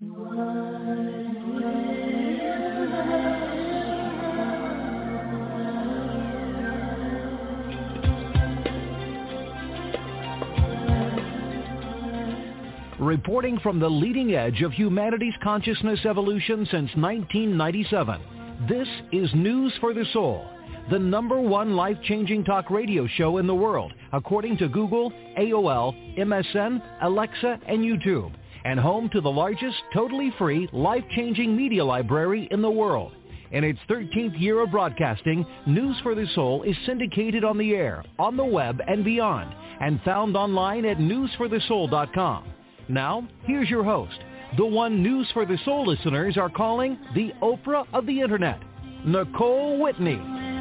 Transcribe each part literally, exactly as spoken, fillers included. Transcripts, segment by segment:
Reporting from the leading edge of humanity's consciousness evolution since nineteen ninety-seven, this is News for the Soul, the number one life-changing talk radio show in the world, according to Google, A O L, M S N, Alexa, and YouTube, and home to the largest totally free life-changing media library in the world. In its thirteenth year of broadcasting, News for the Soul is syndicated on the air, on the web, and beyond, and found online at news for the soul dot com. Now, here's your host, the one News for the Soul listeners are calling the Oprah of the Internet, Nicole Whitney.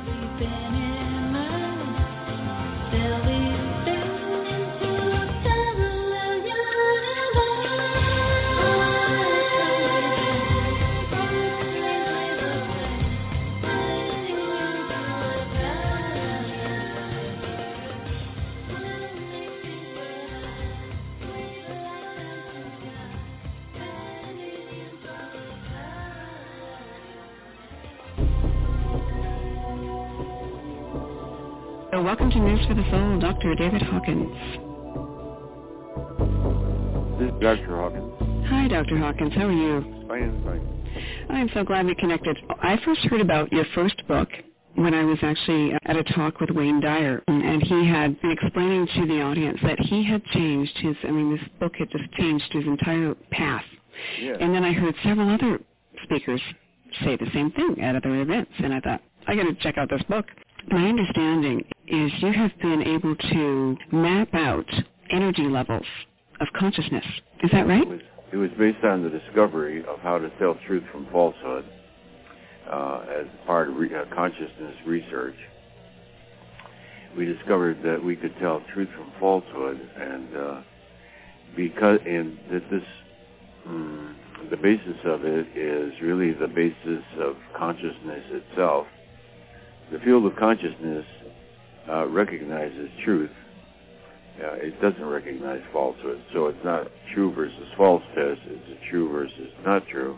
Welcome to News for the Soul, Doctor David Hawkins. This is Doctor Hawkins. Hi, Doctor Hawkins. How are you? Fine, fine. I'm so glad we connected. I first heard about your first book when I was actually at a talk with Wayne Dyer, and he had been explaining to the audience that he had changed his, I mean, this book had just changed his entire path. Yeah. And then I heard several other speakers say the same thing at other events, and I thought, I got to check out this book. My understanding is you have been able to map out energy levels of consciousness. Is that right? It was, it was based on the discovery of how to tell truth from falsehood uh, as part of re- uh, consciousness research. We discovered that we could tell truth from falsehood, and uh, because and that this um, the basis of it is really the basis of consciousness itself. The field of consciousness uh, recognizes truth. Uh, it doesn't recognize falsehood. So it's not true versus false test. It's a true versus not true.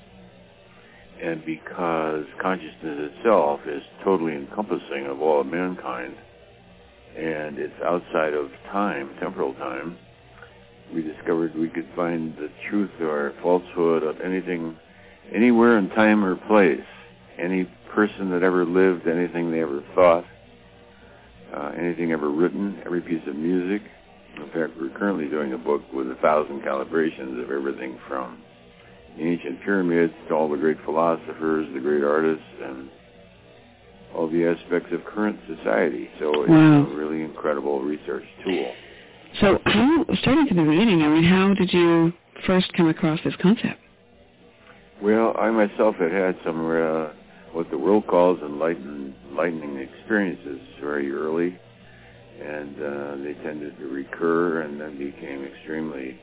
And because consciousness itself is totally encompassing of all of mankind, and it's outside of time, temporal time, we discovered we could find the truth or falsehood of anything, anywhere in time or place, any person that ever lived, anything they ever thought, uh, anything ever written, every piece of music. In fact, we're currently doing a book with a thousand calibrations of everything from the ancient pyramids to all the great philosophers, the great artists, and all the aspects of current society. So it's wow. a really incredible research tool. So how, starting from the beginning, I mean, how did you first come across this concept? Well, I myself had had some uh, what the world calls enlighten, enlightening experiences very early, and uh, they tended to recur and then became extremely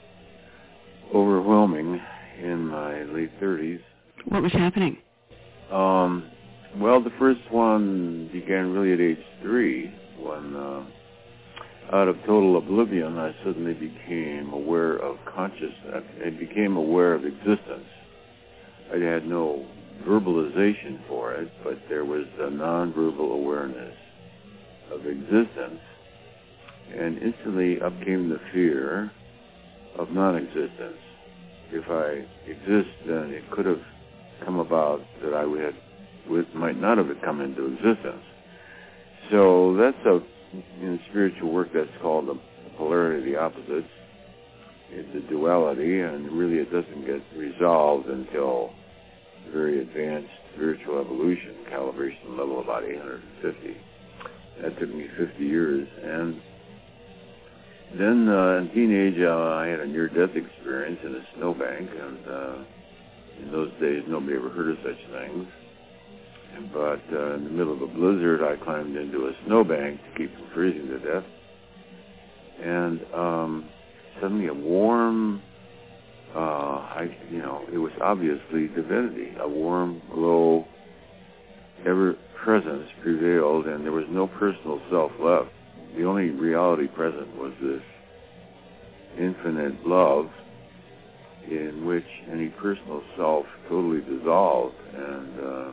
overwhelming in my late thirties. What was happening? Um, well, the first one began really at age three when, uh, out of total oblivion, I suddenly became aware of consciousness. I became aware of existence. I had no verbalization for it, but there was a nonverbal awareness of existence, and instantly up came the fear of non-existence. If I exist, then it could have come about that I would have, would, might not have come into existence. So that's a, in spiritual work, that's called the polarity of the opposites. It's a duality, and really it doesn't get resolved until very advanced spiritual evolution, calibration level about eight hundred fifty. That took me fifty years. And then uh, in teenage, uh, I had a near-death experience in a snowbank, and uh, in those days nobody ever heard of such things. But uh, in the middle of a blizzard, I climbed into a snowbank to keep from freezing to death. And um, suddenly a warm, uh, I, you know, it was obviously divinity. A warm glow, ever-presence prevailed, and there was no personal self left. The only reality present was this infinite love, in which any personal self totally dissolved. And uh,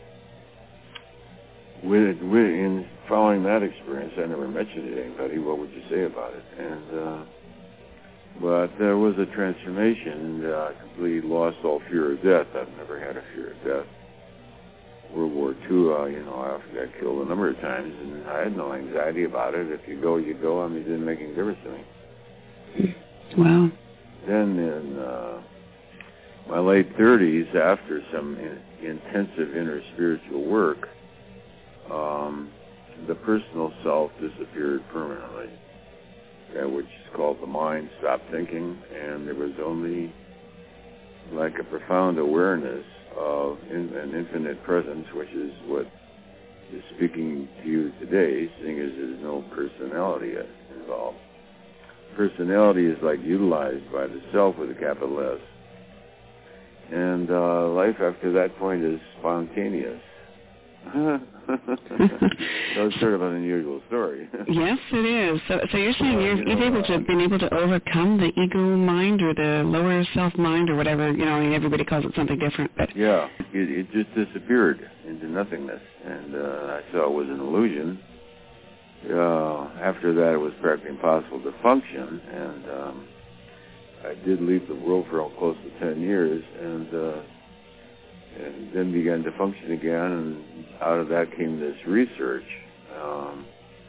with, with, in following that experience, I never mentioned it to anybody. What would you say about it? And uh, but there was a transformation. Uh, I completely lost all fear of death. I've never had a fear of death. World War Two, uh, you know, I often got killed a number of times, and I had no anxiety about it. If you go, you go. I mean, it didn't make any difference to me. Wow. Then in uh, my late thirties, after some in, intensive inner spiritual work, um, the personal self disappeared permanently. That which is called the mind stopped thinking, and there was only like a profound awareness of in, an infinite presence, which is what is speaking to you today, seeing as there's no personality involved. Personality is like utilized by the self with a capital S. And uh, life after that point is spontaneous. So it's sort of an unusual story. Yes, it is. So, so you're saying Well, you're, you know, you've able to uh, been able to overcome the ego mind or the lower self mind or whatever. You know, I mean, everybody calls it something different, but yeah, it, it just disappeared into nothingness, and uh, I saw it was an illusion. Uh, after that, it was practically impossible to function, and um, I did leave the world for close to ten years, and uh, and then began to function again, and out of that came this research. Um,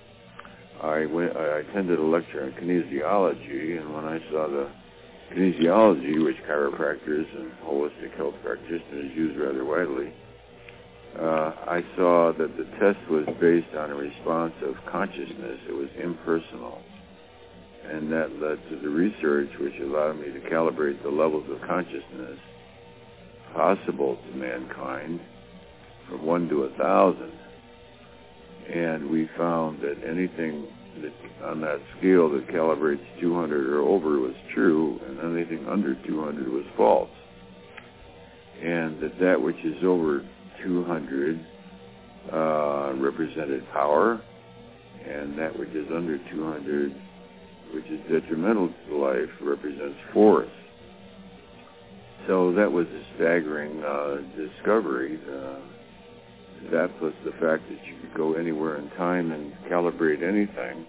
I went, I attended a lecture on kinesiology, and when I saw the kinesiology, which chiropractors and holistic health practitioners use rather widely, uh, I saw that the test was based on a response of consciousness. It was impersonal. And that led to the research, which allowed me to calibrate the levels of consciousness possible to mankind from one to a thousand. And we found that anything that on that scale that calibrates two hundred or over was true, and anything under two hundred was false. And that that which is over two hundred uh, represented power, and that which is under two hundred, which is detrimental to life, represents force. So that was a staggering uh, discovery. Uh, that plus the fact that you could go anywhere in time and calibrate anything.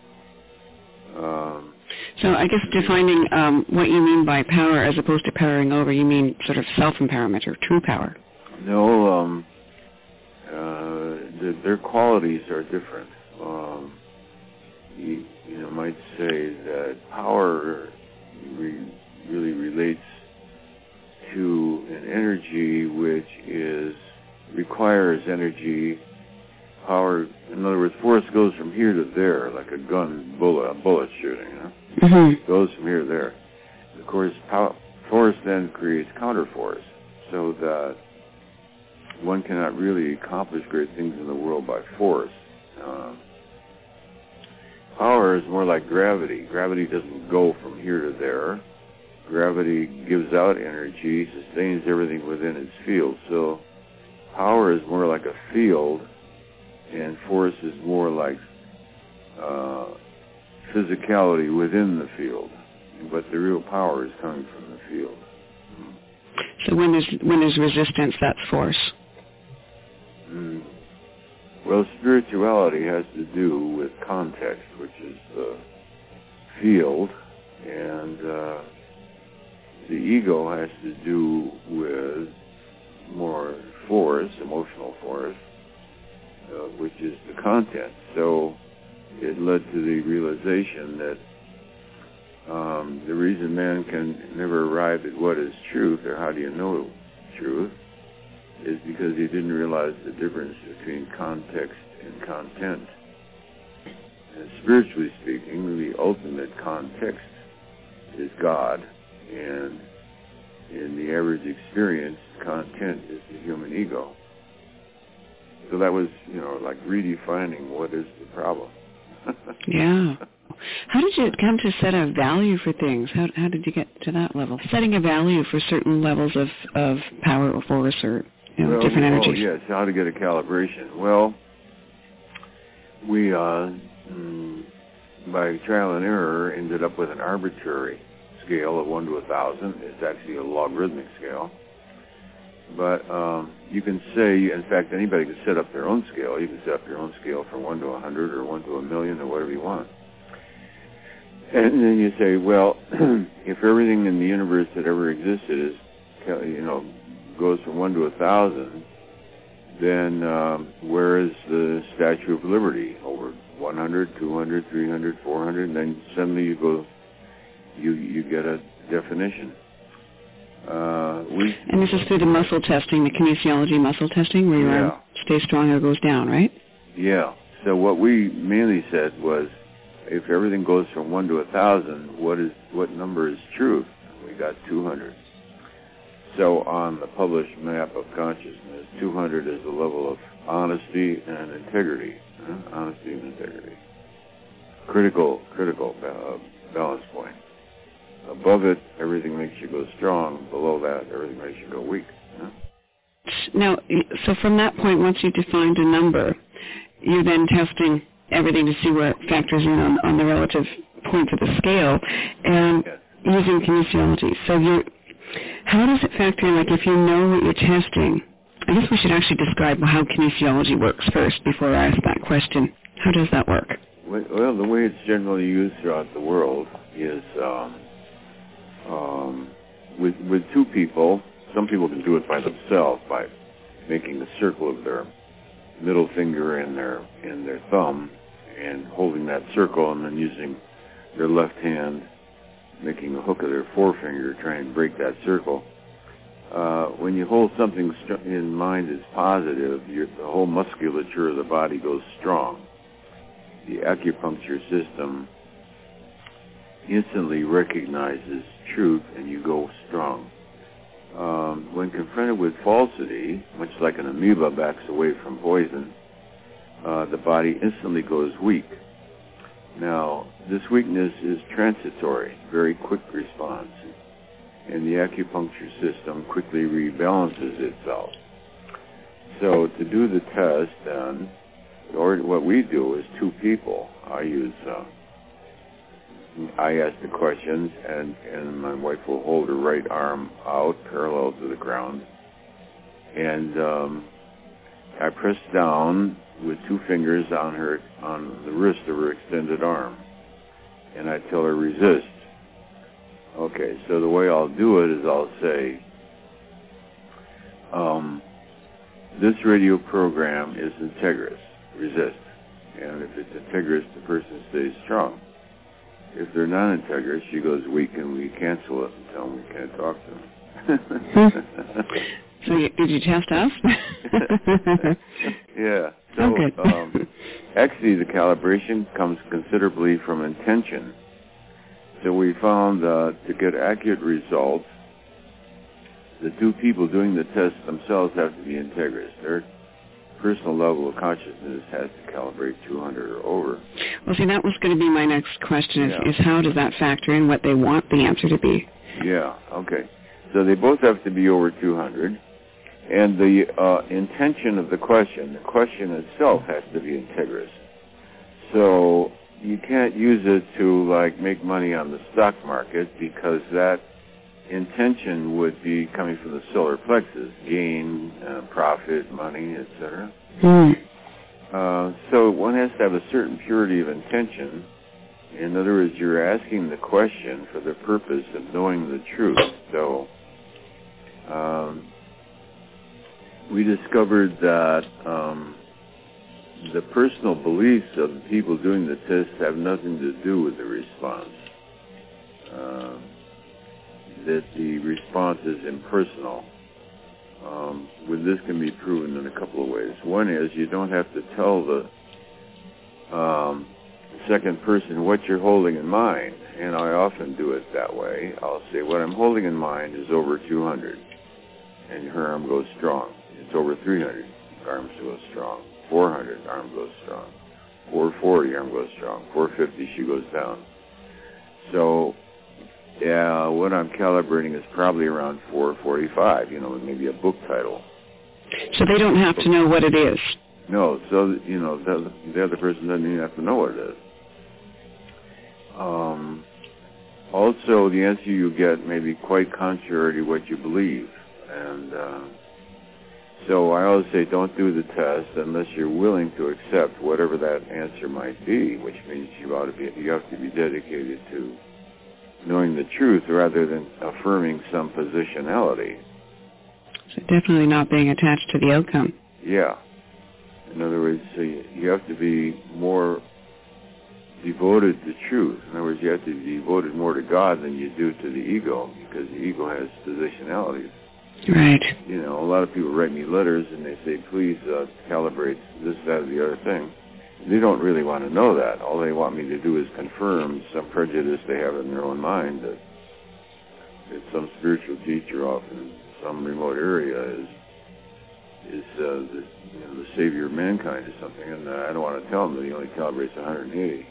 Um, so I guess defining um, what you mean by power as opposed to powering over, you mean sort of self-empowerment or true power? No, um, uh, the, their qualities are different. Um, you, you know, might say that power re- really relates to an energy which is requires energy, power. In other words, force goes from here to there, like a gun bullet, a bullet shooting. You know? Mm-hmm. Goes from here to there. Of course, power, force then creates counterforce, so that one cannot really accomplish great things in the world by force. Uh, power is more like gravity. Gravity doesn't go from here to there. Gravity gives out energy, sustains everything within its field. So power is more like a field, and force is more like uh, physicality within the field. But the real power is coming from the field. So when there's, when there's resistance, that's force. Mm. Well, spirituality has to do with context, which is the field, and uh, the ego has to do with more force, emotional force, uh, which is the content. So it led to the realization that um, the reason man can never arrive at what is truth, or how do you know truth, is because he didn't realize the difference between context and content. And spiritually speaking, the ultimate context is God, and in the average experience, content is the human ego. So that was, you know, like redefining what is the problem. Yeah. How did you come to set a value for things? How how did you get to that level? Setting a value for certain levels of, of power or force or you know, well, different oh, energies. yes, how to get a calibration. Well, we, uh, mm, by trial and error, ended up with an arbitrary scale of one to a thousand. It's actually a logarithmic scale. But um, you can say, in fact, anybody can set up their own scale. You can set up your own scale from one to a hundred or one to a million or whatever you want. And then you say, well, if everything in the universe that ever existed is, you know, goes from one to a thousand, then um, where is the Statue of Liberty? Over one hundred, two hundred, three hundred, four hundred, and then suddenly you go, you you get a definition. Uh, we, and this is through the muscle testing, the kinesiology muscle testing, where your yeah. arm stays strong or goes down, right? Yeah. So what we mainly said was, if everything goes from one to a thousand, what is what number is truth? We got two hundred. So on the published map of consciousness, two hundred is the level of honesty and integrity. Huh? Honesty and integrity. Critical, critical uh, balance point. Above it, everything makes you go strong. Below that, everything makes you go weak. Huh? Now, so from that point, once you defined a number, you're then testing everything to see where it factors in on, on the relative points of the scale, and yes. using kinesiology. So you're, how does it factor in, like if you know what you're testing? I guess we should actually describe how kinesiology works first before I ask that question. How does that work? Well, the way it's generally used throughout the world is um, um, with with two people. Some people can do it by themselves by making a circle of their middle finger and their and their thumb and holding that circle, and then using their left hand, making a hook of their forefinger, trying to break that circle. Uh, when you hold something st- in mind as positive, your, the whole musculature of the body goes strong. The acupuncture system instantly recognizes truth, and you go strong. Um, when confronted with falsity, much like an amoeba backs away from poison, uh, the body instantly goes weak. Now, this weakness is transitory, very quick response, and the acupuncture system quickly rebalances itself. So to do the test, then, or what we do is two people. I use, uh, I ask the questions, and, and my wife will hold her right arm out parallel to the ground, and um, I press down with two fingers on her on the wrist of her extended arm, and I tell her resist. Okay, so the way I'll do it is I'll say, um, this radio program is integrous, resist, and if it's integrous, the person stays strong. If they're non-integrous, she goes weak, and we cancel it and tell them we can't talk to them. So you, did you test us? Yeah. So um, actually, the calibration comes considerably from intention. So we found uh, to get accurate results, the two people doing the test themselves have to be integrous. Their personal level of consciousness has to calibrate two hundred or over. Well, see, that was going to be my next question, is, yeah. is how does that factor in what they want the answer to be? Yeah, okay. So they both have to be over two hundred. And the uh, intention of the question, the question itself has to be integrous. So you can't use it to, like, make money on the stock market, because that intention would be coming from the solar plexus, gain, uh, profit, money, et cetera. Mm. Uh, so one has to have a certain purity of intention. In other words, you're asking the question for the purpose of knowing the truth. So um, we discovered that um, the personal beliefs of the people doing the test have nothing to do with the response. Uh, that the response is impersonal. Um, with this can be proven in a couple of ways. One is you don't have to tell the um, second person what you're holding in mind, and I often do it that way. I'll say, what I'm holding in mind is over two hundred, and her arm goes strong. It's over three hundred, arm goes strong. four hundred, arm goes strong. four forty, arm goes strong. four fifty, she goes down. So, yeah, what I'm calibrating is probably around four forty-five, you know, maybe a book title. So they don't have to know what it is? No, so, you know, the, the other person doesn't even have to know what it is. Um, also, the answer you get may be quite contrary to what you believe. And uh, so I always say don't do the test unless you're willing to accept whatever that answer might be, which means you ought to be, you have to be dedicated to knowing the truth rather than affirming some positionality. So definitely not being attached to the outcome. Yeah. In other words, so you, you have to be more devoted to truth. In other words, you have to be devoted more to God than you do to the ego, because the ego has positionalities. Right. You know, a lot of people write me letters and they say, please uh, calibrate this, that, or the other thing. They don't really want to know that. All they want me to do is confirm some prejudice they have in their own mind that, that some spiritual teacher off in some remote area is is uh, the, you know, the savior of mankind or something, and uh, I don't want to tell them that he only calibrates one hundred eighty.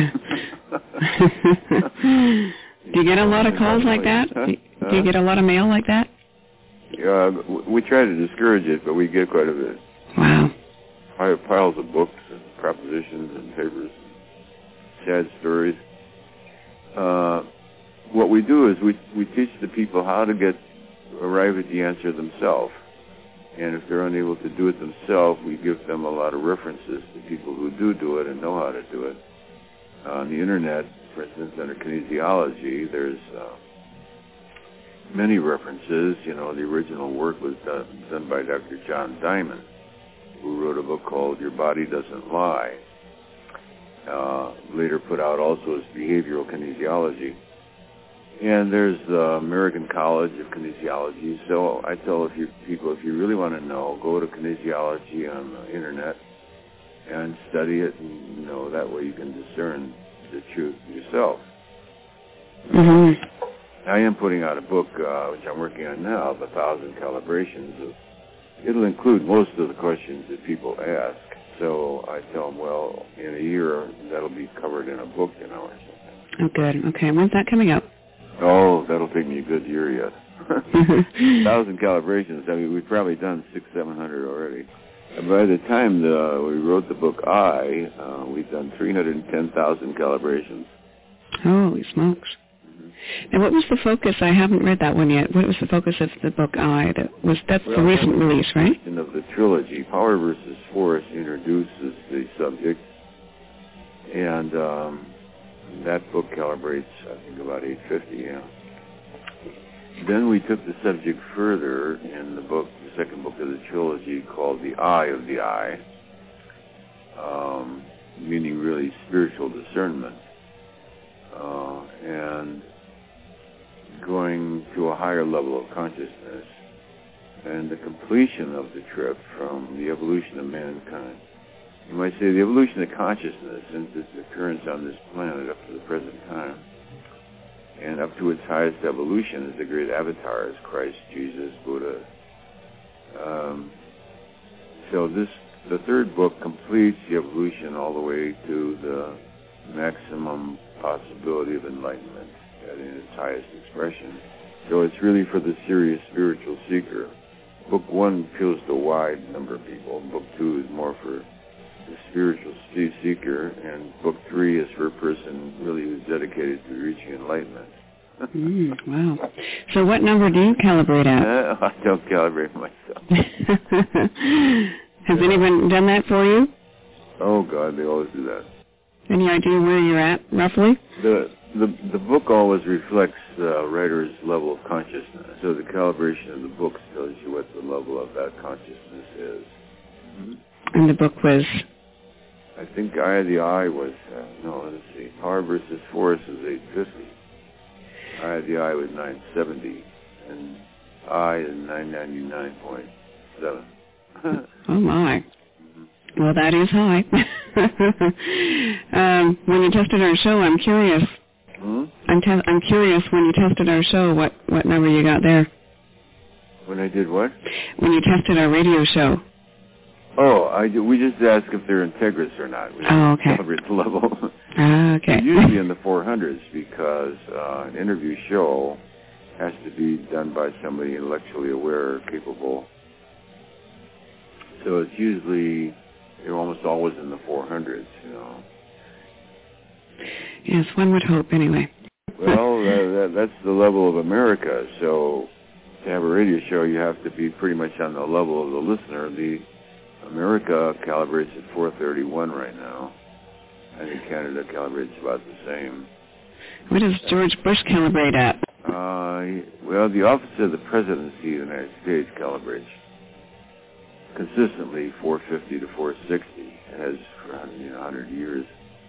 Do you get a lot of calls like that? Huh? Do you get a lot of mail like that? Yeah, we try to discourage it, but we get quite a bit. Wow. Piles of books and propositions and papers, sad stories. Uh, what we do is we we teach the people how to get arrive at the answer themselves. And if they're unable to do it themselves, we give them a lot of references to people who do do it and know how to do it. On the internet, for instance, under kinesiology, there's uh, many references. You know, the original work was done, done by Doctor John Diamond, who wrote a book called Your Body Doesn't Lie. Uh, later put out also as Behavioral Kinesiology. And there's the American College of Kinesiology. So I tell if you, people, if you really want to know, go to kinesiology on the internet and study it, and you know, that way you can discern the truth yourself. Mm-hmm. I am putting out a book, uh, which I'm working on now, of a thousand calibrations. Of, it'll include most of the questions that people ask. So I tell them, well, in a year, that'll be covered in a book, you know, or something. Oh, good. Okay. When's that coming out? Oh, that'll take me a good year yet. A thousand calibrations. I mean, we've probably done six, seven hundred already. And by the time the, we wrote the book I, uh, we've done three hundred ten thousand calibrations. Holy smokes. Mm-hmm. And what was the focus? I haven't read that one yet. What was the focus of the book I? That was That's well, the recent release, right? Of the trilogy, Power versus Force introduces the subject, and um, that book calibrates, I think, about eight fifty, yeah. Then we took the subject further in the book, the second book of the trilogy, called The Eye of the Eye, um, meaning really spiritual discernment, uh, and going to a higher level of consciousness, and the completion of the trip from the evolution of mankind. You might say the evolution of consciousness since its occurrence on this planet up to the present time, and up to its highest evolution as the great avatars, Christ, Jesus, Buddha. Um, so this, the third book completes the evolution all the way to the maximum possibility of enlightenment in its highest expression. So it's really for the serious spiritual seeker. Book one appeals to a wide number of people. Book two is more for the spiritual seeker, and book three is for a person really who's dedicated to reaching enlightenment. mm, wow. So what number do you calibrate at? Uh, I don't calibrate myself. Has yeah. anyone done that for you? Oh, God, they always do that. Any idea where you're at, roughly? The the, the book always reflects the writer's level of consciousness. So the calibration of the book tells you what the level of that consciousness is. Mm-hmm. And the book was? I think Eye of the Eye was, uh, no, let's see, Power versus Force was eight fifty. Eye of the Eye was nine seventy. And I is nine ninety-nine point seven. Oh, my. Mm-hmm. Well, that is high. um, when you tested our show, I'm curious. Hmm? I'm, te- I'm curious, when you tested our show, what, what number you got there? When I did what? When you tested our radio show. Oh, I, we just ask if they're integrous or not. We oh, okay. Calibrate the level. Ah, okay. They're usually in the four hundreds because uh, an interview show has to be done by somebody intellectually aware, capable. So it's usually, you're almost always in the four hundreds, you know. Yes, one would hope, anyway. Well, uh, that, that's the level of America. So to have a radio show, you have to be pretty much on the level of the listener. The America calibrates at four thirty-one right now. I think Canada calibrates about the same. What does George Bush calibrate at? Uh, well, the Office of the Presidency of the United States calibrates consistently four fifty to four sixty. It has for you know, one hundred years.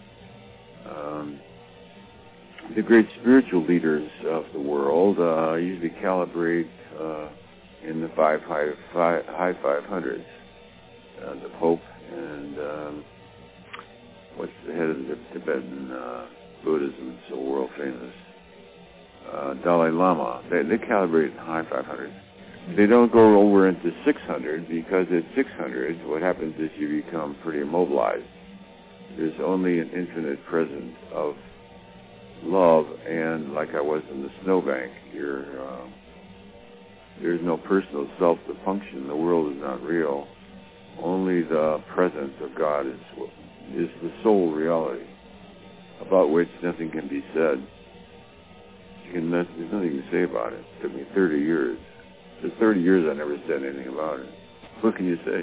Um, the great spiritual leaders of the world uh, usually calibrate uh, in the five high, five, high five hundreds. Uh, the Pope and um, what's the head of the Tibetan uh, Buddhism, so world famous, uh, Dalai Lama. They, they calibrate in high five hundreds. They don't go over into six hundred because at six hundred, what happens is you become pretty immobilized. There's only an infinite presence of love, and like I was in the snowbank, you're, uh, there's no personal self to function. The world is not real. Only the presence of God is is the sole reality, about which nothing can be said. You can, there's nothing to say about it. It took me thirty years. For thirty years, I never said anything about it. What can you say?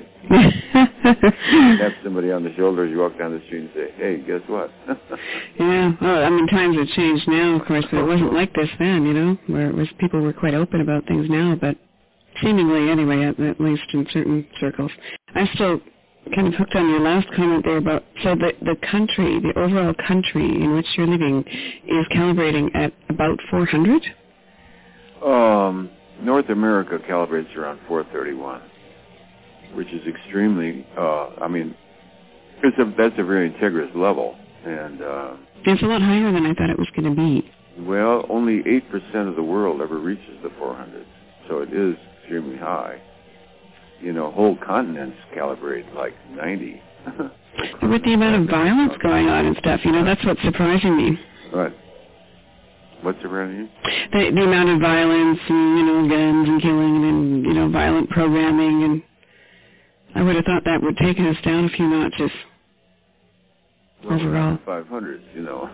You tap somebody on the shoulder as you walk down the street and say, hey, guess what? Yeah, well, I mean, times have changed now, of course, but it wasn't like this then, you know, where it was people were quite open about things now, but seemingly anyway, at, at least in certain circles. I'm still kind of hooked on your last comment there about, so the, the country, the overall country in which you're living is calibrating at about four hundred? Um, North America calibrates around four thirty-one. Which is extremely, uh, I mean, it's a, that's a very integrous level. And uh, it's a lot higher than I thought it was going to be. Well, only eight percent of the world ever reaches the four hundreds, so it is extremely high. You know, whole continents calibrate like ninety. With the amount of violence going on and stuff, you know, that's what's surprising me. What? What's surprising you? The, the amount of violence and, you know, guns and killing and, you know, violent programming, and I would have thought that would take us down a few notches well, overall. five hundreds, you know.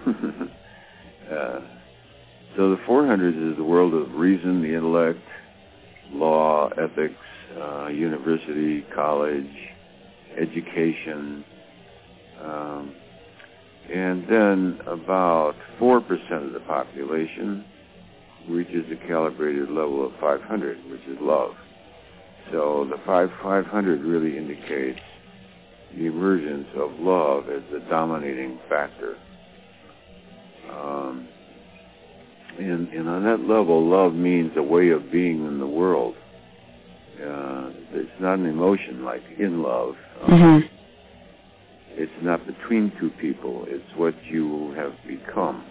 uh, so the four hundreds is the world of reason, the intellect, law, ethics, uh, university, college, education, um, and then about four percent of the population reaches a calibrated level of five hundred, which is love. So the five five hundred really indicates the emergence of love as the dominating factor. Um, and, and on that level, love means a way of being in the world. Uh, it's not an emotion like in love. Um, mm-hmm. It's not between two people. It's what you have become.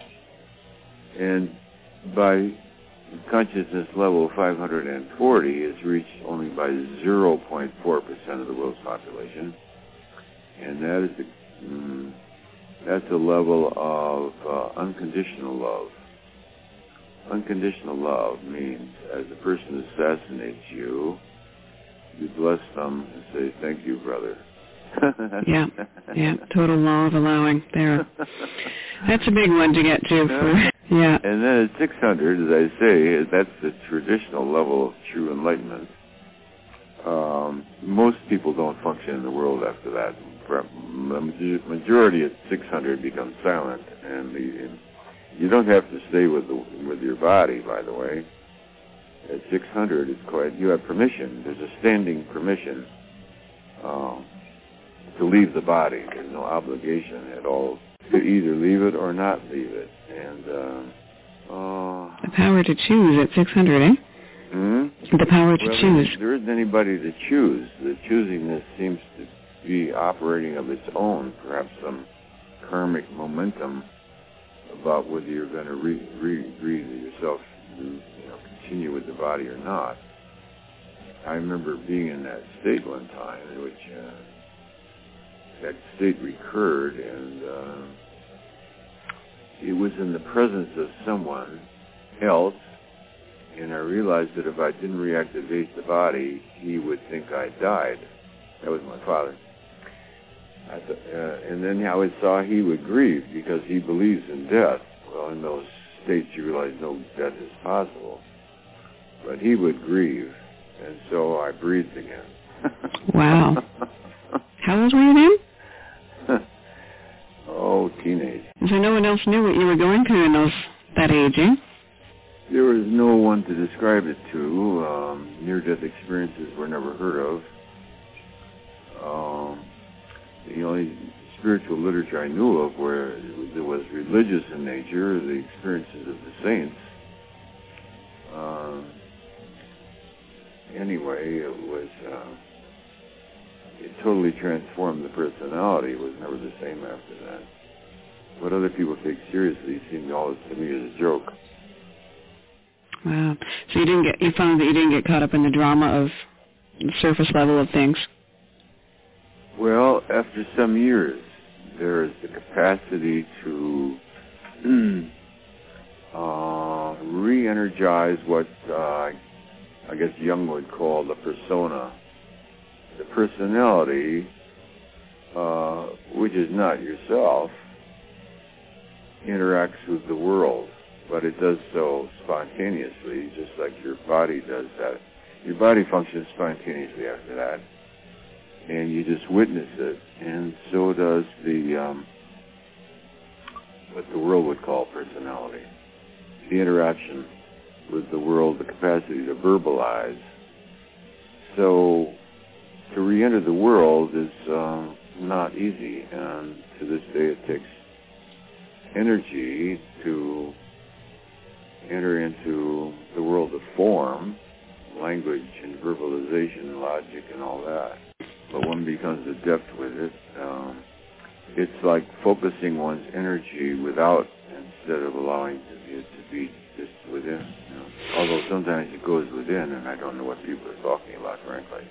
And by consciousness level five hundred forty is reached only by zero point four percent of the world's population, and that is the, mm, that's a level of uh, unconditional love. Unconditional love means as a person assassinates you, you bless them and say, thank you, brother. yeah, yeah, total law of allowing there. That's a big one to get to. For, yeah. And then at six hundred, as I say, that's the traditional level of true enlightenment. Um, most people don't function in the world after that. The majority at six hundred becomes silent, and, the, and you don't have to stay with the, with your body, by the way. At six hundred, it's quite, you have permission. There's a standing permission um, to leave the body. There's no obligation at all to either leave it or not leave it. And uh, uh, the power to choose at six hundred, eh? Hmm? The power to well, choose. There isn't anybody to choose. The choosingness seems to be operating of its own, perhaps some karmic momentum about whether you're going to re, re, re yourself, you know, continue with the body or not. I remember being in that state one time in which uh, that state recurred, and uh, it was in the presence of someone else, and I realized that if I didn't reactivate the body, he would think I died. That was my father. I th- uh, and then how I saw he would grieve because he believes in death. Well, in those states you realize no death is possible. But he would grieve, and so I breathed again. Wow. How old were you then? Oh, teenage. So no one else knew what you were going through in those that age, eh? There was no one to describe it to. Um, near-death experiences were never heard of. Um, the only spiritual literature I knew of where it was religious in nature, the experiences of the saints. Uh, anyway, it was, uh, it totally transformed the personality. It was never the same after that. What other people take seriously seemed always to me as a joke. Wow. So you didn't get, you found that you didn't get caught up in the drama of the surface level of things? Well, after some years, there is the capacity to uh, re-energize what uh, I guess Jung would call the persona. The personality, uh, which is not yourself, interacts with the world, but it does so spontaneously, just like your body does that. Your body functions spontaneously after that, and you just witness it, and so does the, um, what the world would call personality. The interaction with the world, the capacity to verbalize. So, to re-enter the world is um, not easy, and to this day it takes energy to enter into the world of form, language and verbalization and logic and all that. But one becomes adept with it. Um, it's like focusing one's energy without, instead of allowing it to be just within. You know? Although sometimes it goes within, and I don't know what people are talking about, frankly.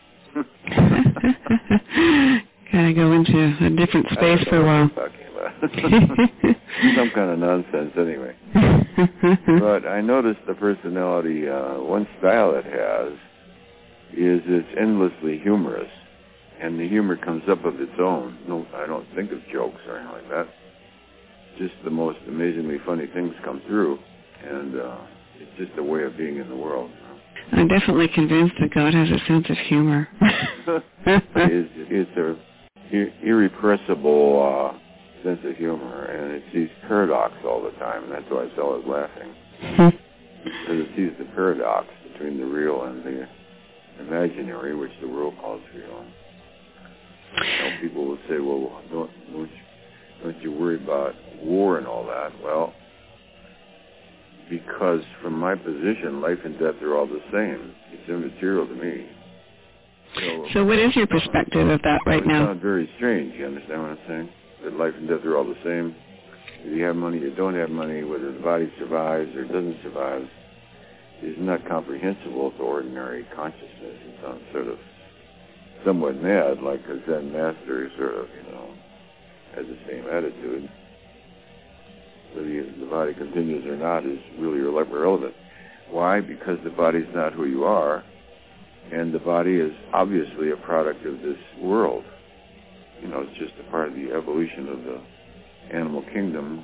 Kind of go into a different space for a while. Talking about. Some kind of nonsense, anyway. But I noticed the personality, uh, one style it has is it's endlessly humorous, and the humor comes up of its own. No, I don't think of jokes or anything like that. Just the most amazingly funny things come through, and uh, it's just a way of being in the world. I'm definitely convinced that God has a sense of humor. it's, it's a ir- irrepressible uh, sense of humor, and it sees paradox all the time, and that's why it's always laughing. Because it sees the paradox between the real and the imaginary, which the world calls real. You know, people will say, well, don't, don't, you, don't you worry about war and all that? Well, because from my position, life and death are all the same. It's immaterial to me. So, so what is your perspective of that right now? It sounds very strange. You understand what I'm saying? That life and death are all the same. Whether you have money or don't have money, whether the body survives or doesn't survive, is not comprehensible to ordinary consciousness. It sounds sort of somewhat mad, like a Zen master sort of, you know, has the same attitude. Whether the body continues or not is really irrelevant. Why? Because the body's not who you are, and the body is obviously a product of this world. You know, it's just a part of the evolution of the animal kingdom,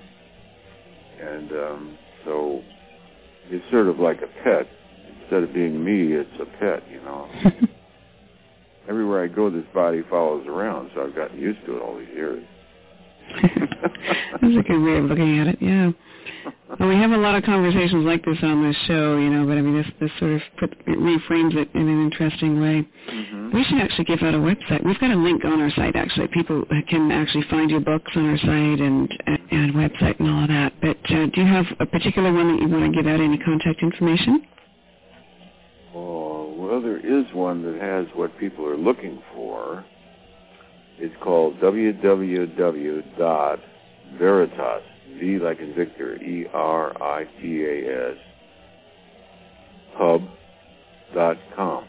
and um, so it's sort of like a pet. Instead of being me, it's a pet, you know. Everywhere I go, this body follows around, so I've gotten used to it all these years. That's a good way of looking at it, yeah. Well, we have a lot of conversations like this on this show, you know, but I mean, this, this sort of put, it reframes it in an interesting way. Mm-hmm. We should actually give out a website. We've got a link on our site, actually. People can actually find your books on our site and, and website and all of that. But uh, do you have a particular one that you want to give out, any contact information? Oh, well, there is one that has what people are looking for. It's called w w w dot veritas, V like in Victor, E R I T A S, pub dot com.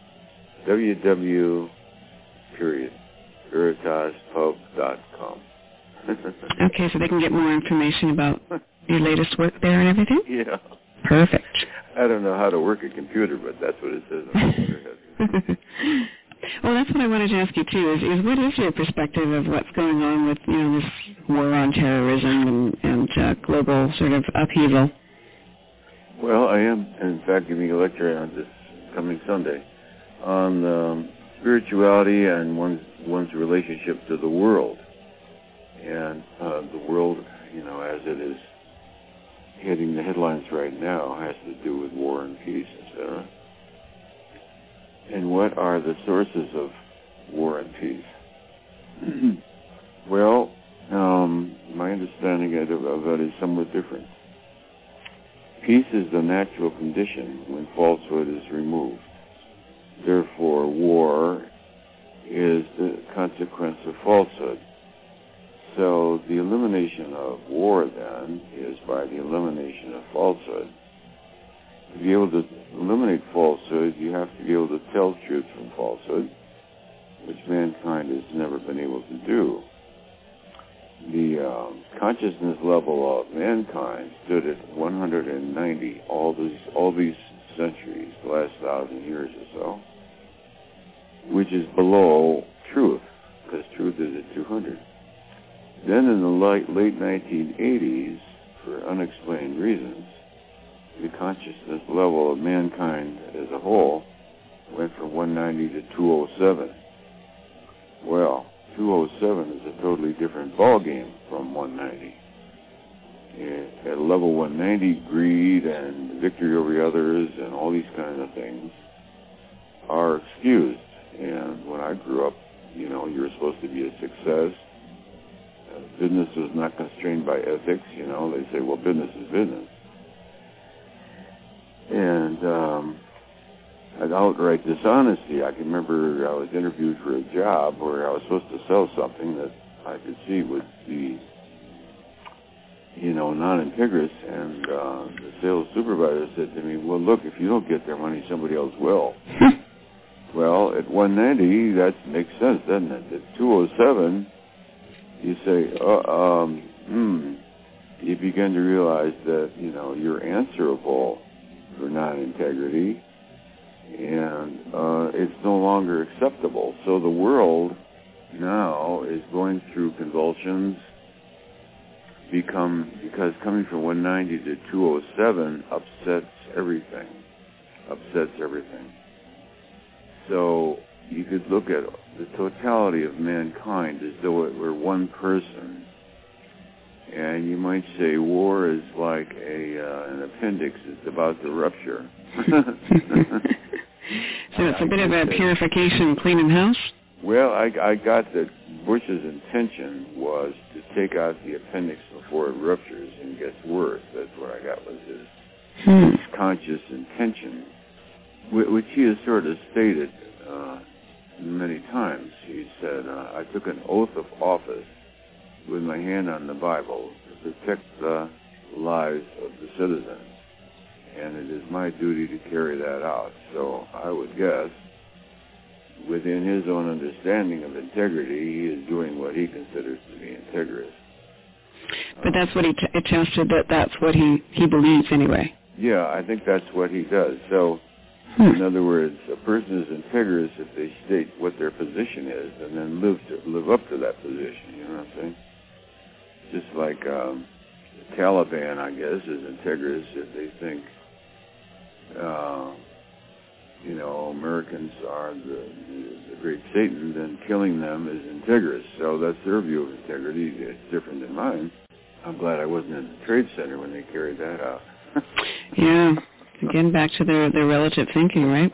www, period, veritas pub dot com. Okay, so they can get more information about your latest work there and everything? Yeah. Perfect. I don't know how to work a computer, but that's what it says on the computer. Well, that's what I wanted to ask you, too, is, is what is your perspective of what's going on with, you know, this war on terrorism and, and uh, global sort of upheaval. Well, I am, in fact, giving a lecture on this coming Sunday on um, spirituality and one's, one's relationship to the world. And uh, the world, you know, as it is hitting the headlines right now, has to do with war and peace, et cetera. And what are the sources of war and peace? Well, um, my understanding of, of that is somewhat different. Peace is the natural condition when falsehood is removed. Therefore, war is the consequence of falsehood. So the elimination of war, then, is by the elimination of falsehood. To be able to eliminate falsehood, you have to be able to tell truth from falsehood, which mankind has never been able to do. The um, consciousness level of mankind stood at one hundred ninety all these all these centuries, the last thousand years or so, which is below truth, because truth is at two hundred. Then in the late, late nineteen eighties, for unexplained reasons, the consciousness level of mankind as a whole went from one ninety to two oh seven. Well, two oh seven is a totally different ballgame from one ninety. At level one ninety, greed and victory over others and all these kinds of things are excused. And when I grew up, you know, you were supposed to be a success. Uh, business was not constrained by ethics, you know. They say, well, business is business. And um, an outright dishonesty. I can remember I was interviewed for a job where I was supposed to sell something that I could see would be, you know, non-integrous, and uh, the sales supervisor said to me, well, look, if you don't get their money, somebody else will. Well, at one ninety, that makes sense, doesn't it? At two oh seven, you say, uh, um, hmm, you begin to realize that, you know, you're answerable for non-integrity, and uh, it's no longer acceptable. So the world now is going through convulsions, become because coming from one ninety to two oh seven upsets everything, upsets everything. So you could look at the totality of mankind as though it were one person, and you might say war is like a uh, an appendix that's about to rupture. So it's a bit of a purification, cleaning house? Well, I, I got that Bush's intention was to take out the appendix before it ruptures and gets worse. That's what I got was his, hmm. his conscious intention, which he has sort of stated uh, many times. He said, uh, I took an oath of office with my hand on the Bible to protect the lives of the citizens, and it is my duty to carry that out. So I would guess, within his own understanding of integrity, he is doing what he considers to be integrous. But that's what he t- attested, that that's what he, he believes anyway. Yeah, I think that's what he does. So, hmm. in other words, a person is integrous if they state what their position is and then live to, live up to that position, you know what I'm saying? Just like um, the Taliban, I guess, is integrous if they think, uh, you know, Americans are the, the, the great Satan, then killing them is integrous. So that's their view of integrity. It's different than mine. I'm glad I wasn't in the Trade Center when they carried that out. Yeah. Again, back to their, their relative thinking, right?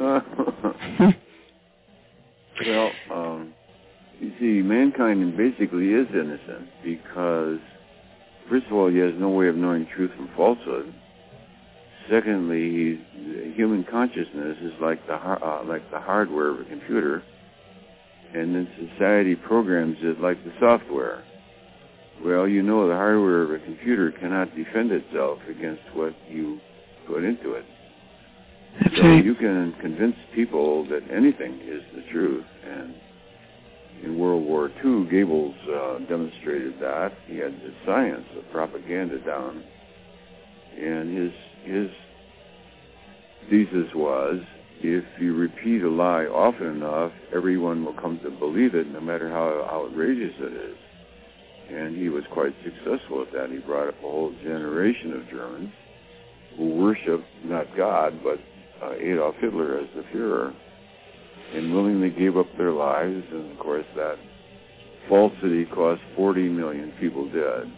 Well, um, you see, mankind basically is innocent because, first of all, he has no way of knowing truth from falsehood. Secondly, he's, human consciousness is like the uh, like the hardware of a computer, and then society programs it like the software. Well, you know the hardware of a computer cannot defend itself against what you put into it. That's so right. You can convince people that anything is the truth, and in World War Two, Goebbels uh, demonstrated that. He had the science of propaganda down, and his his thesis was, if you repeat a lie often enough, everyone will come to believe it, no matter how outrageous it is. And he was quite successful at that. He brought up a whole generation of Germans who worshiped not God, but uh, Adolf Hitler as the Führer, and willingly gave up their lives. And, of course, that falsity caused forty million people dead.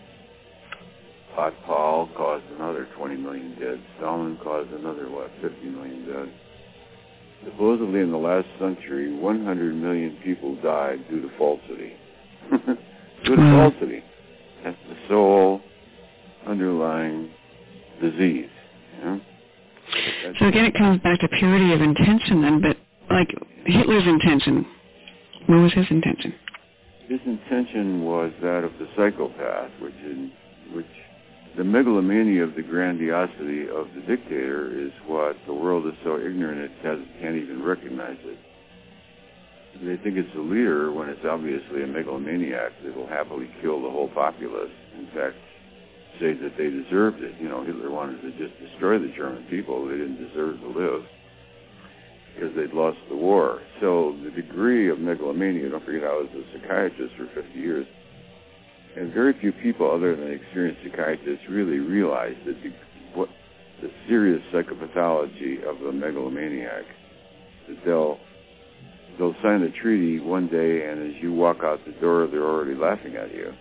Paul caused another twenty million dead. Stalin caused another, what, fifty million dead. Supposedly in the last century, one hundred million people died due to falsity. Due to falsity. That's the sole underlying disease. You know? So again, it comes back to purity of intention then, but like Hitler's intention, what was his intention? His intention was that of the psychopath, which in which the megalomania of the grandiosity of the dictator is what the world is so ignorant it has, can't even recognize it. They think it's a leader when it's obviously a megalomaniac that will happily kill the whole populace. In fact, say that they deserved it. You know, Hitler wanted to just destroy the German people. They didn't deserve to live because they'd lost the war. So the degree of megalomania, don't forget I was a psychiatrist for fifty years, and very few people other than experienced psychiatrists really realize that the, what, the serious psychopathology of a megalomaniac, that they'll They'll sign a treaty one day, and as you walk out the door, they're already laughing at you.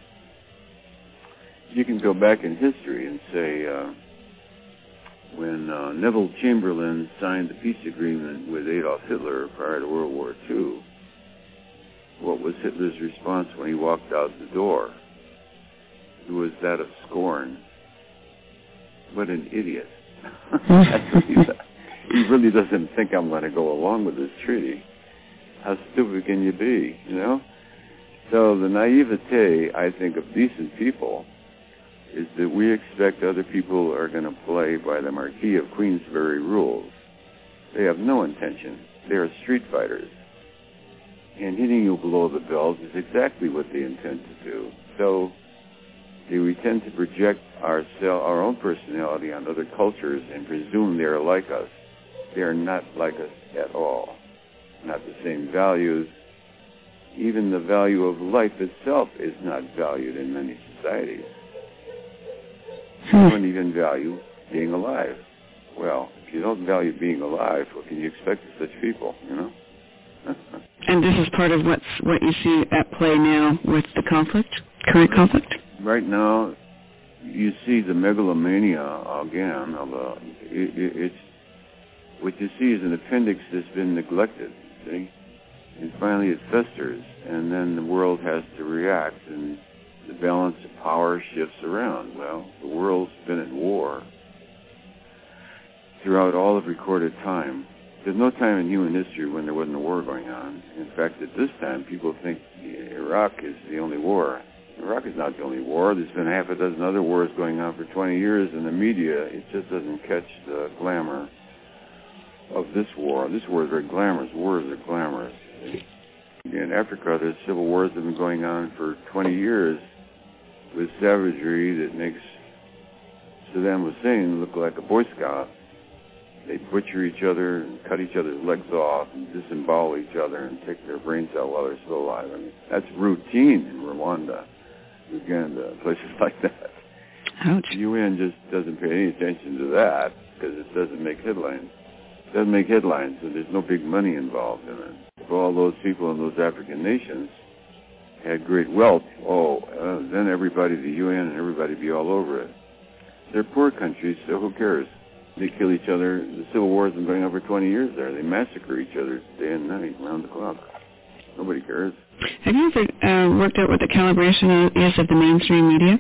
You can go back in history and say, uh, when uh, Neville Chamberlain signed the peace agreement with Adolf Hitler prior to World War Two, what was Hitler's response when he walked out the door? It was that of scorn. What an idiot. That's what he said. He really doesn't think I'm going to go along with this treaty. How stupid can you be, you know? So the naivete, I think, of decent people is that we expect other people are going to play by the Marquis of Queensberry rules. They have no intention. They are street fighters. And hitting you below the belt is exactly what they intend to do. So we tend to project our, our own personality on other cultures and presume they are like us. They are not like us at all. Not the same values. Even the value of life itself is not valued in many societies. You don't even value being alive. Well, if you don't value being alive, what can you expect of such people, you know? And this is part of what's what you see at play now with the conflict, current conflict? Right now, you see the megalomania again. Of a, it, it, it's what you see is an appendix that's been neglected. See? And finally it festers, and then the world has to react, and the balance of power shifts around. Well, the world's been at war throughout all of recorded time. There's no time in human history when there wasn't a war going on. In fact, at this time, people think Iraq is the only war. Iraq is not the only war. There's been half a dozen other wars going on for twenty years, and the media, it just doesn't catch the glamour of this war. This war is very glamorous. Wars are glamorous. In Africa, there's civil wars that have been going on for twenty years with savagery that makes Saddam Hussein look like a Boy Scout. They butcher each other and cut each other's legs off and disembowel each other and take their brains out while they're still alive. I mean, that's routine in Rwanda, Uganda, places like that. Ouch. The U N just doesn't pay any attention to that because it doesn't make headlines. It doesn't make headlines, and there's no big money involved in it. If all those people in those African nations had great wealth, oh, uh, then everybody, the U N and everybody be all over it. They're poor countries, so who cares? They kill each other. The civil war has been going on for twenty years there. They massacre each other day and night, round the clock. Nobody cares. Have you ever uh, worked out what the calibration is of the mainstream media?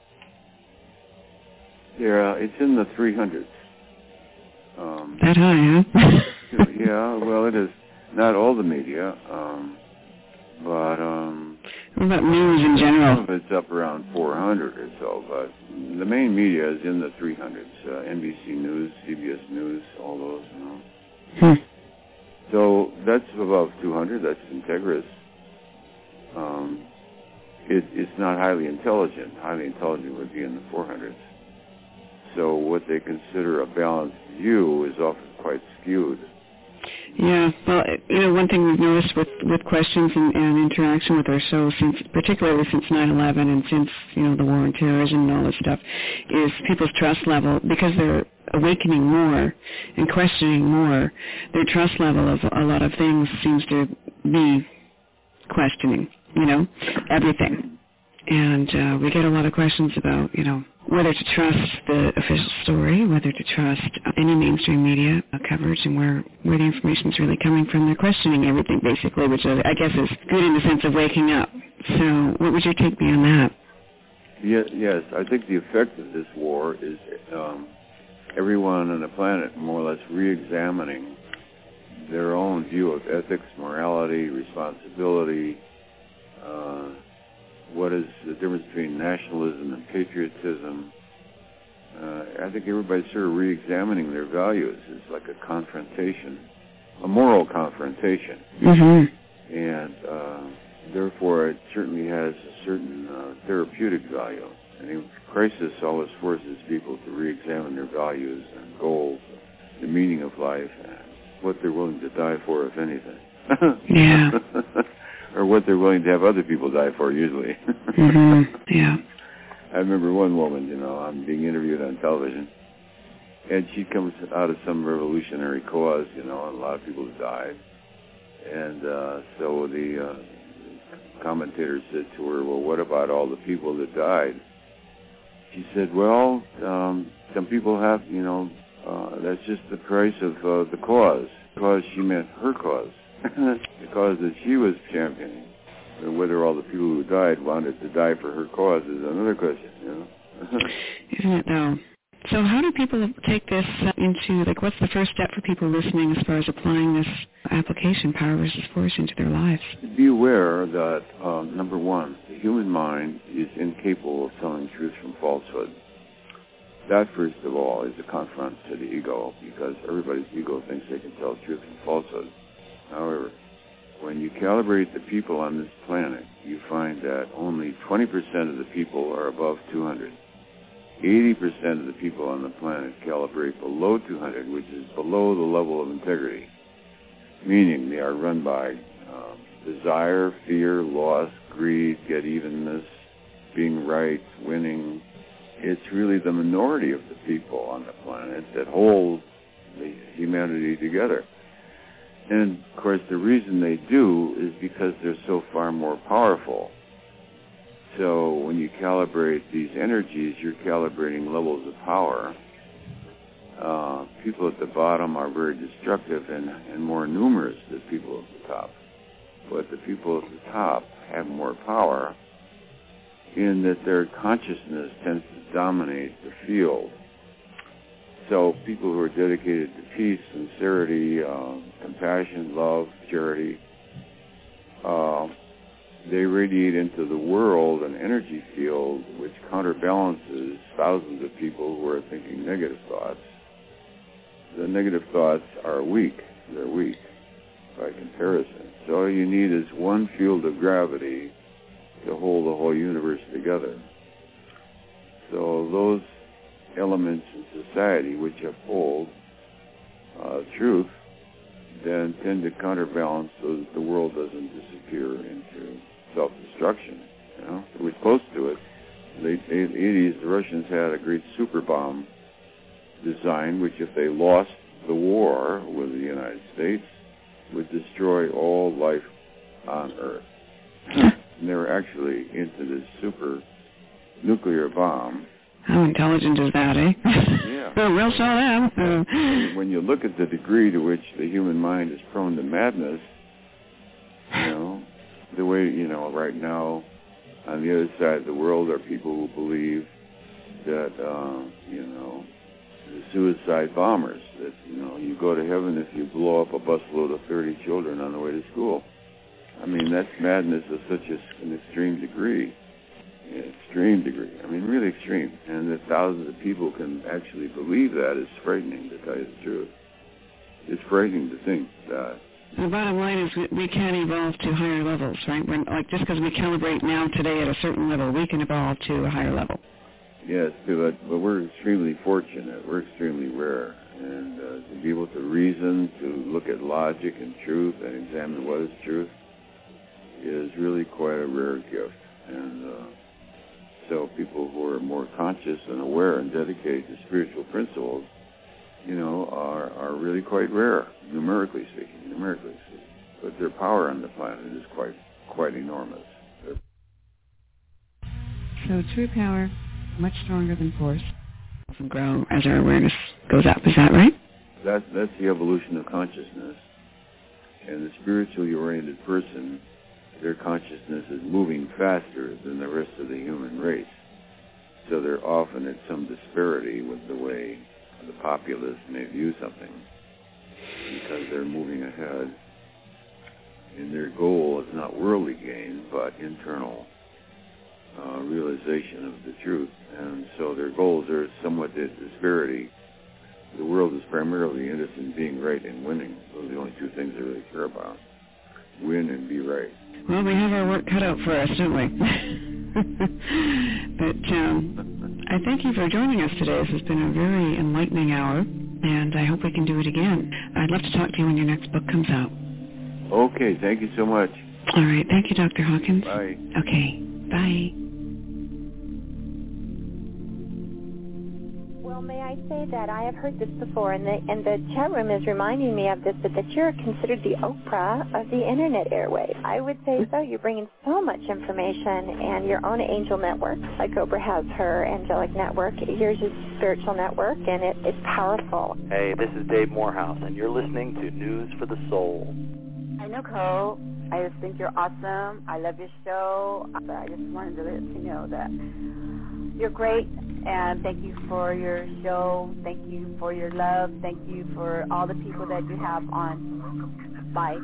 Yeah, uh, it's in the three hundreds. Um, that high, huh? Yeah, well, it is. Not all the media, um, but... Um, what about news in general? Some of it's up around four hundred or so, but the main media is in the three hundreds. Uh, N B C News, C B S News, all those, you know. Hmm. So that's above two hundred. That's Integris. Um, it, it's not highly intelligent. Highly intelligent would be in the four hundreds. So what they consider a balanced view is often quite skewed. Yeah, well, you know, one thing we've noticed with, with questions and, and interaction with our show, since particularly since nine eleven and since, you know, the war on terrorism and all this stuff, is people's trust level, because they're awakening more and questioning more, their trust level of a lot of things seems to be questioning, you know, everything. And uh, we get a lot of questions about, you know, whether to trust the official story, whether to trust any mainstream media coverage, and where, where the information is really coming from. They're questioning everything, basically, which I guess is good in the sense of waking up. So what would your take be on that? Yes, yes. I think the effect of this war is um, everyone on the planet more or less re-examining their own view of ethics, morality, responsibility, uh, what is the difference between nationalism and patriotism. Uh, I think everybody's sort of re-examining their values. It's like a confrontation, a moral confrontation. Mm-hmm. And uh, therefore it certainly has a certain uh, therapeutic value. And in crisis always forces people to re-examine their values and goals, the meaning of life, and what they're willing to die for, if anything. Yeah. Or what they're willing to have other people die for, usually. Mm-hmm. Yeah. I remember one woman, you know, I'm being interviewed on television, and she comes out of some revolutionary cause, you know, and a lot of people have died. And uh, so the uh, commentator said to her, well, what about all the people that died? She said, well, um, some people have, you know, uh, that's just the price of uh, the cause. Because she meant her cause. The cause that she was championing. And whether all the people who died wanted to die for her cause is another question, you know. Isn't it, though? So how do people take this into, like, what's the first step for people listening as far as applying this application, power versus force, into their lives? Be aware that, um, number one, the human mind is incapable of telling truth from falsehood. That, first of all, is a confront to the ego, because everybody's ego thinks they can tell truth from falsehood. However, when you calibrate the people on this planet, you find that only twenty percent of the people are above two hundred. eighty percent of the people on the planet calibrate below two hundred, which is below the level of integrity, meaning they are run by um, desire, fear, loss, greed, get-evenness, being right, winning. It's really the minority of the people on the planet that hold the humanity together. And, of course, the reason they do is because they're so far more powerful. So when you calibrate these energies, you're calibrating levels of power. Uh, people at the bottom are very destructive and, and more numerous than people at the top. But the people at the top have more power in that their consciousness tends to dominate the field. So people who are dedicated to peace, sincerity, uh, compassion, love, charity, uh, they radiate into the world an energy field which counterbalances thousands of people who are thinking negative thoughts. The negative thoughts are weak. They're weak by comparison. So all you need is one field of gravity to hold the whole universe together. So those elements in society which uphold uh, truth then tend to counterbalance so that the world doesn't disappear into self-destruction. You know, we're close to it. In the eighties, the Russians had a great super bomb design, which, if they lost the war with the United States, would destroy all life on Earth. And they were actually into this super nuclear bomb. How intelligent is that, eh? Yeah. Oh, we'll show them. Uh, when you look at the degree to which the human mind is prone to madness, you know, the way, you know, right now, on the other side of the world are people who believe that, uh, you know, the suicide bombers, that, you know, you go to heaven if you blow up a busload of thirty children on the way to school. I mean, that's madness of such a, an extreme degree. Extreme degree. I mean, really extreme. And that thousands of people can actually believe that is frightening, to tell you the truth. It's frightening to think that. The bottom line is we can evolve to higher levels, right? When, like, just because we calibrate now today at a certain level, we can evolve to a higher level. Yes, but, but we're extremely fortunate. We're extremely rare. And uh, to be able to reason, to look at logic and truth and examine what is truth is really quite a rare gift. And uh, so people who are more conscious and aware and dedicated to spiritual principles, you know, are, are really quite rare, numerically speaking, numerically speaking. But their power on the planet is quite quite enormous. They're So true power, much stronger than force, and grow as our awareness goes up. Is that right? That's, that's the evolution of consciousness. And the spiritually oriented person, their consciousness is moving faster than the rest of the human race. So they're often at some disparity with the way the populace may view something, because they're moving ahead. And their goal is not worldly gain, but internal uh, realization of the truth. And so their goals are somewhat at disparity. The world is primarily interested in being right and winning. Those are the only two things they really care about. Win and be right. Well, we have our work cut out for us, don't we? But um, I thank you for joining us today. This has been a very enlightening hour, and I hope we can do it again. I'd love to talk to you when your next book comes out. Okay, thank you so much. All right, thank you, Doctor Hawkins. Bye. Okay, bye. Well, may I say that I have heard this before, and the, and the chat room is reminding me of this, but that you're considered the Oprah of the Internet airwaves. I would say so. You're bringing so much information, and your own angel network, like Oprah has her angelic network. Yours is spiritual network, and it, it's powerful. Hey, this is Dave Morehouse, and you're listening to News for the Soul. Hi, Nicole. I just think you're awesome. I love your show. I just wanted to let you know that you're great, and thank you for your show. Thank you for your love. Thank you for all the people that you have on life.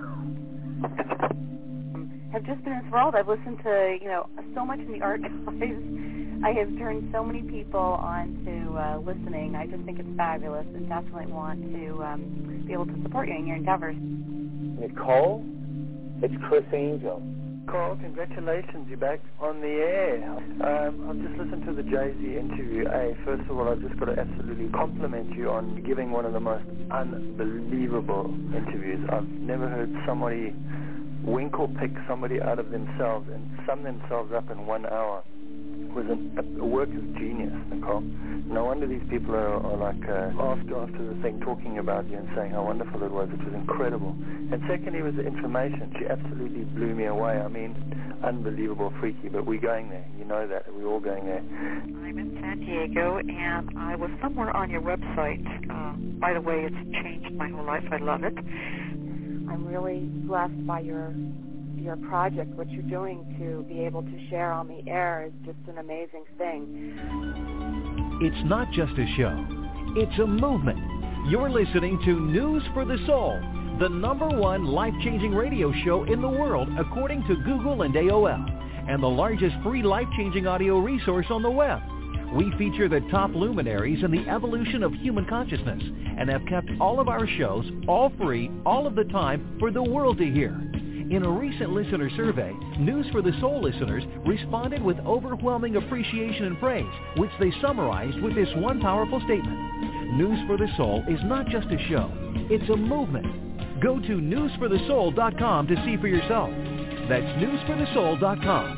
I've just been enthralled. I've listened to, you know, so much in the archives. I have turned so many people on to uh, listening. I just think it's fabulous, and definitely want to um, be able to support you in your endeavors. Nicole, it's Chris Angel. Nicole, congratulations, you're back on the air. Um, I've just listened to the Jay-Z interview. Hey, first of all, I've just got to absolutely compliment you on giving one of the most unbelievable interviews. I've never heard somebody wink or pick somebody out of themselves and sum themselves up in one hour. It was a, a work of genius, Nicole. No wonder these people are, are like uh, after after the thing talking about you and saying how wonderful it was. It was incredible. And secondly was the information. She absolutely blew me away. I mean, unbelievable, freaky. But we're going there. You know that. We're all going there. I'm in San Diego, and I was somewhere on your website. Uh, by the way, it's changed my whole life. I love it. I'm really blessed by your your project. What you're doing to be able to share on the air is just an amazing thing. It's not just a show. It's a movement. You're listening to News for the Soul, the number one life-changing radio show in the world according to Google and A O L, and the largest free life-changing audio resource on the web. We feature the top luminaries in the evolution of human consciousness and have kept all of our shows all free all of the time for the world to hear. In a recent listener survey, News for the Soul listeners responded with overwhelming appreciation and praise, which they summarized with this one powerful statement. News for the Soul is not just a show, it's a movement. Go to news for the soul dot com to see for yourself. That's news for the soul dot com.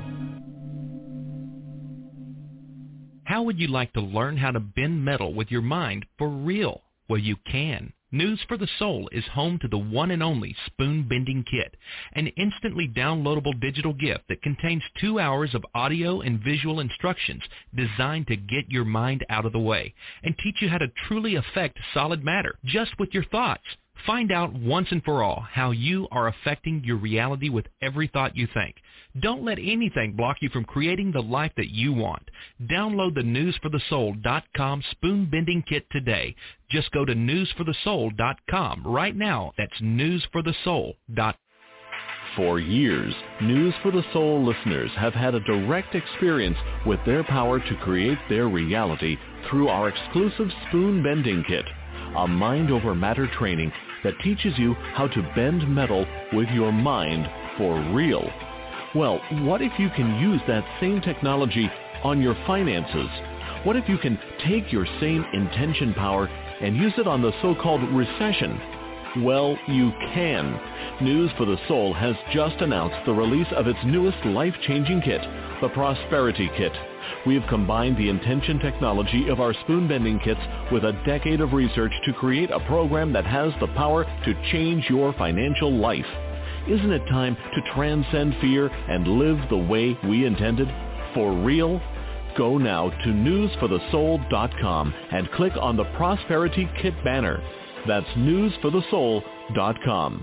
How would you like to learn how to bend metal with your mind for real? Well, you can. News for the Soul is home to the one and only Spoon Bending Kit, an instantly downloadable digital gift that contains two hours of audio and visual instructions designed to get your mind out of the way and teach you how to truly affect solid matter just with your thoughts. Find out once and for all how you are affecting your reality with every thought you think. Don't let anything block you from creating the life that you want. Download the news for the soul dot com Spoon Bending Kit today. Just go to news for the soul dot com right now. That's news for the soul dot com. For years, News for the Soul listeners have had a direct experience with their power to create their reality through our exclusive Spoon Bending Kit, a mind-over-matter training that teaches you how to bend metal with your mind for real. Well, what if you can use that same technology on your finances? What if you can take your same intention power and use it on the so-called recession? Well, you can. News for the Soul has just announced the release of its newest life-changing kit, the Prosperity Kit. We have combined the intention technology of our spoon-bending kits with a decade of research to create a program that has the power to change your financial life. Isn't it time to transcend fear and live the way we intended? For real? Go now to news for the soul dot com and click on the Prosperity Kit banner. That's news for the soul dot com.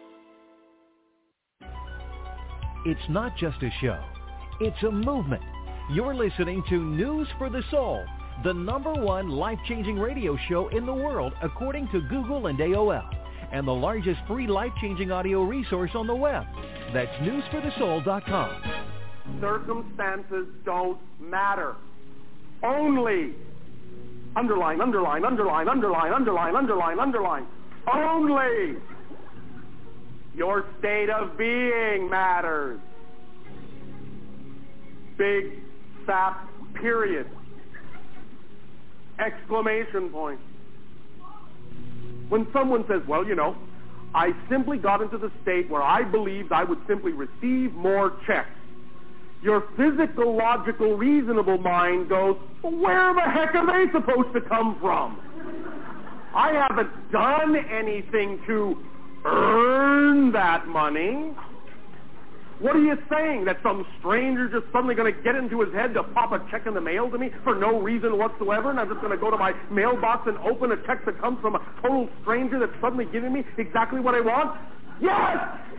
It's not just a show. It's a movement. You're listening to News for the Soul, the number one life-changing radio show in the world according to Google and A O L, and the largest free life-changing audio resource on the web. That's news for the soul dot com. Circumstances don't matter. Only, underline, underline, underline, underline, underline, underline, underline, only your state of being matters. Big, fat, period. Exclamation point. When someone says, well, you know, I simply got into the state where I believed I would simply receive more checks, your physical, logical, reasonable mind goes, well, where the heck are they supposed to come from? I haven't done anything to earn that money. What are you saying? That some stranger just suddenly going to get into his head to pop a check in the mail to me for no reason whatsoever, and I'm just going to go to my mailbox and open a check that comes from a total stranger that's suddenly giving me exactly what I want? Yes!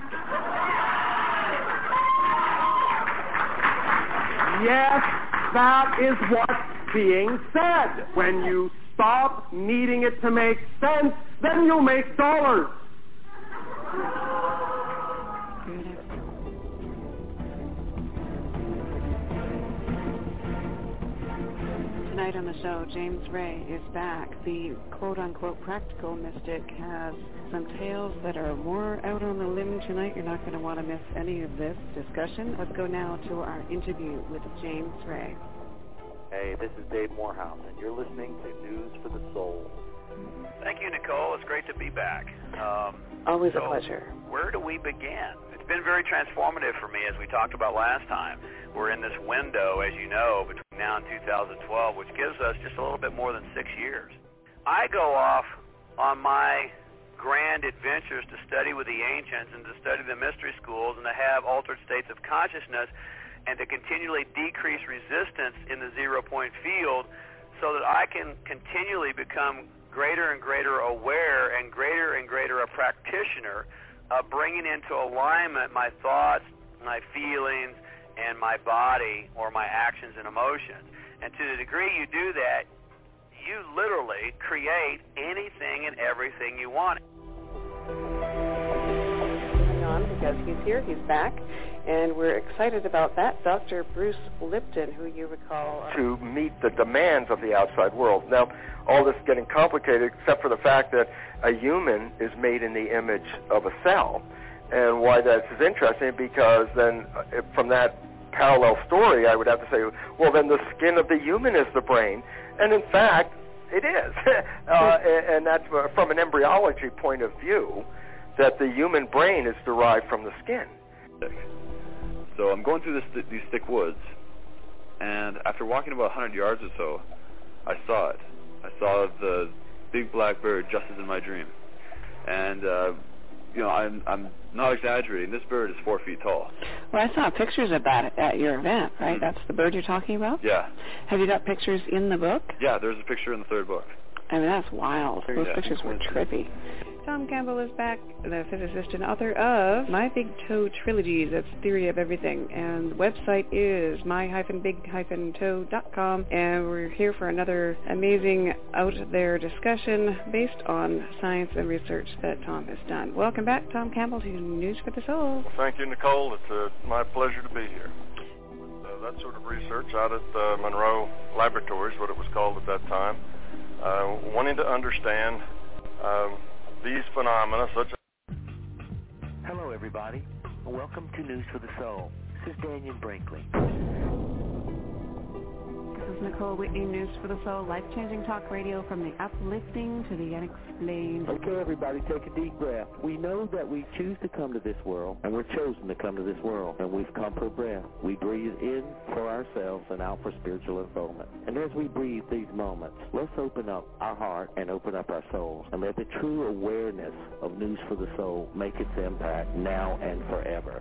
Yes, that is what's being said. When you stop needing it to make sense, then you'll make dollars. Tonight on the show, James Ray is back. The quote-unquote practical mystic has some tales that are more out on the limb tonight. You're not going to want to miss any of this discussion. Let's go now to our interview with James Ray. Hey, this is Dave Morehouse, and you're listening to News for the Soul. Thank you, Nicole. It's great to be back. Um, Always so a pleasure. Where do we begin? It's been very transformative for me, as we talked about last time. We're in this window, as you know, between now and two thousand twelve, which gives us just a little bit more than six years. I go off on my grand adventures to study with the ancients and to study the mystery schools and to have altered states of consciousness and to continually decrease resistance in the zero-point field so that I can continually become greater and greater aware and greater and greater a practitioner of bringing into alignment my thoughts, my feelings, and my body or my actions and emotions. And to the degree you do that, you literally create anything and everything you want. On because he's here, he's back, and we're excited about that. Doctor Bruce Lipton, who you recall... Uh, to meet the demands of the outside world. Now, all this is getting complicated except for the fact that a human is made in the image of a cell. And why that is interesting, because then uh, from that parallel story, I would have to say, well, then the skin of the human is the brain. And in fact, it is. uh, and, and that's from an embryology point of view, that the human brain is derived from the skin. So I'm going through this, these thick woods, and after walking about one hundred yards or so, I saw it. I saw the big black bird just as in my dream. And, uh, you know, I'm, I'm not exaggerating. This bird is four feet tall. Well, I saw pictures of that at your event, right? Mm-hmm. That's the bird you're talking about? Yeah. Have you got pictures in the book? Yeah, there's a picture in the third book. I mean, that's wild. Those yeah. pictures were trippy. Tom Campbell is back, the physicist and author of My Big Toe Trilogies. That's Theory of Everything. And the website is my big toe dot com. And we're here for another amazing out-there discussion based on science and research that Tom has done. Welcome back, Tom Campbell, to News for the Soul. Well, thank you, Nicole. It's uh, my pleasure to be here. Uh, that sort of research out at uh, Monroe Laboratories, what it was called at that time, uh, wanting to understand um, these phenomena such as... Hello, everybody. Welcome to News for the Soul. This is Daniel Brinkley. is Nicole Whitney, News for the Soul, life-changing talk radio from the uplifting to the unexplained. Okay, everybody, take a deep breath. We know that we choose to come to this world, and we're chosen to come to this world, and we've come for breath. We breathe in for ourselves and out for spiritual unfoldment. And as we breathe these moments, let's open up our heart and open up our souls, and let the true awareness of News for the Soul make its impact now and forever.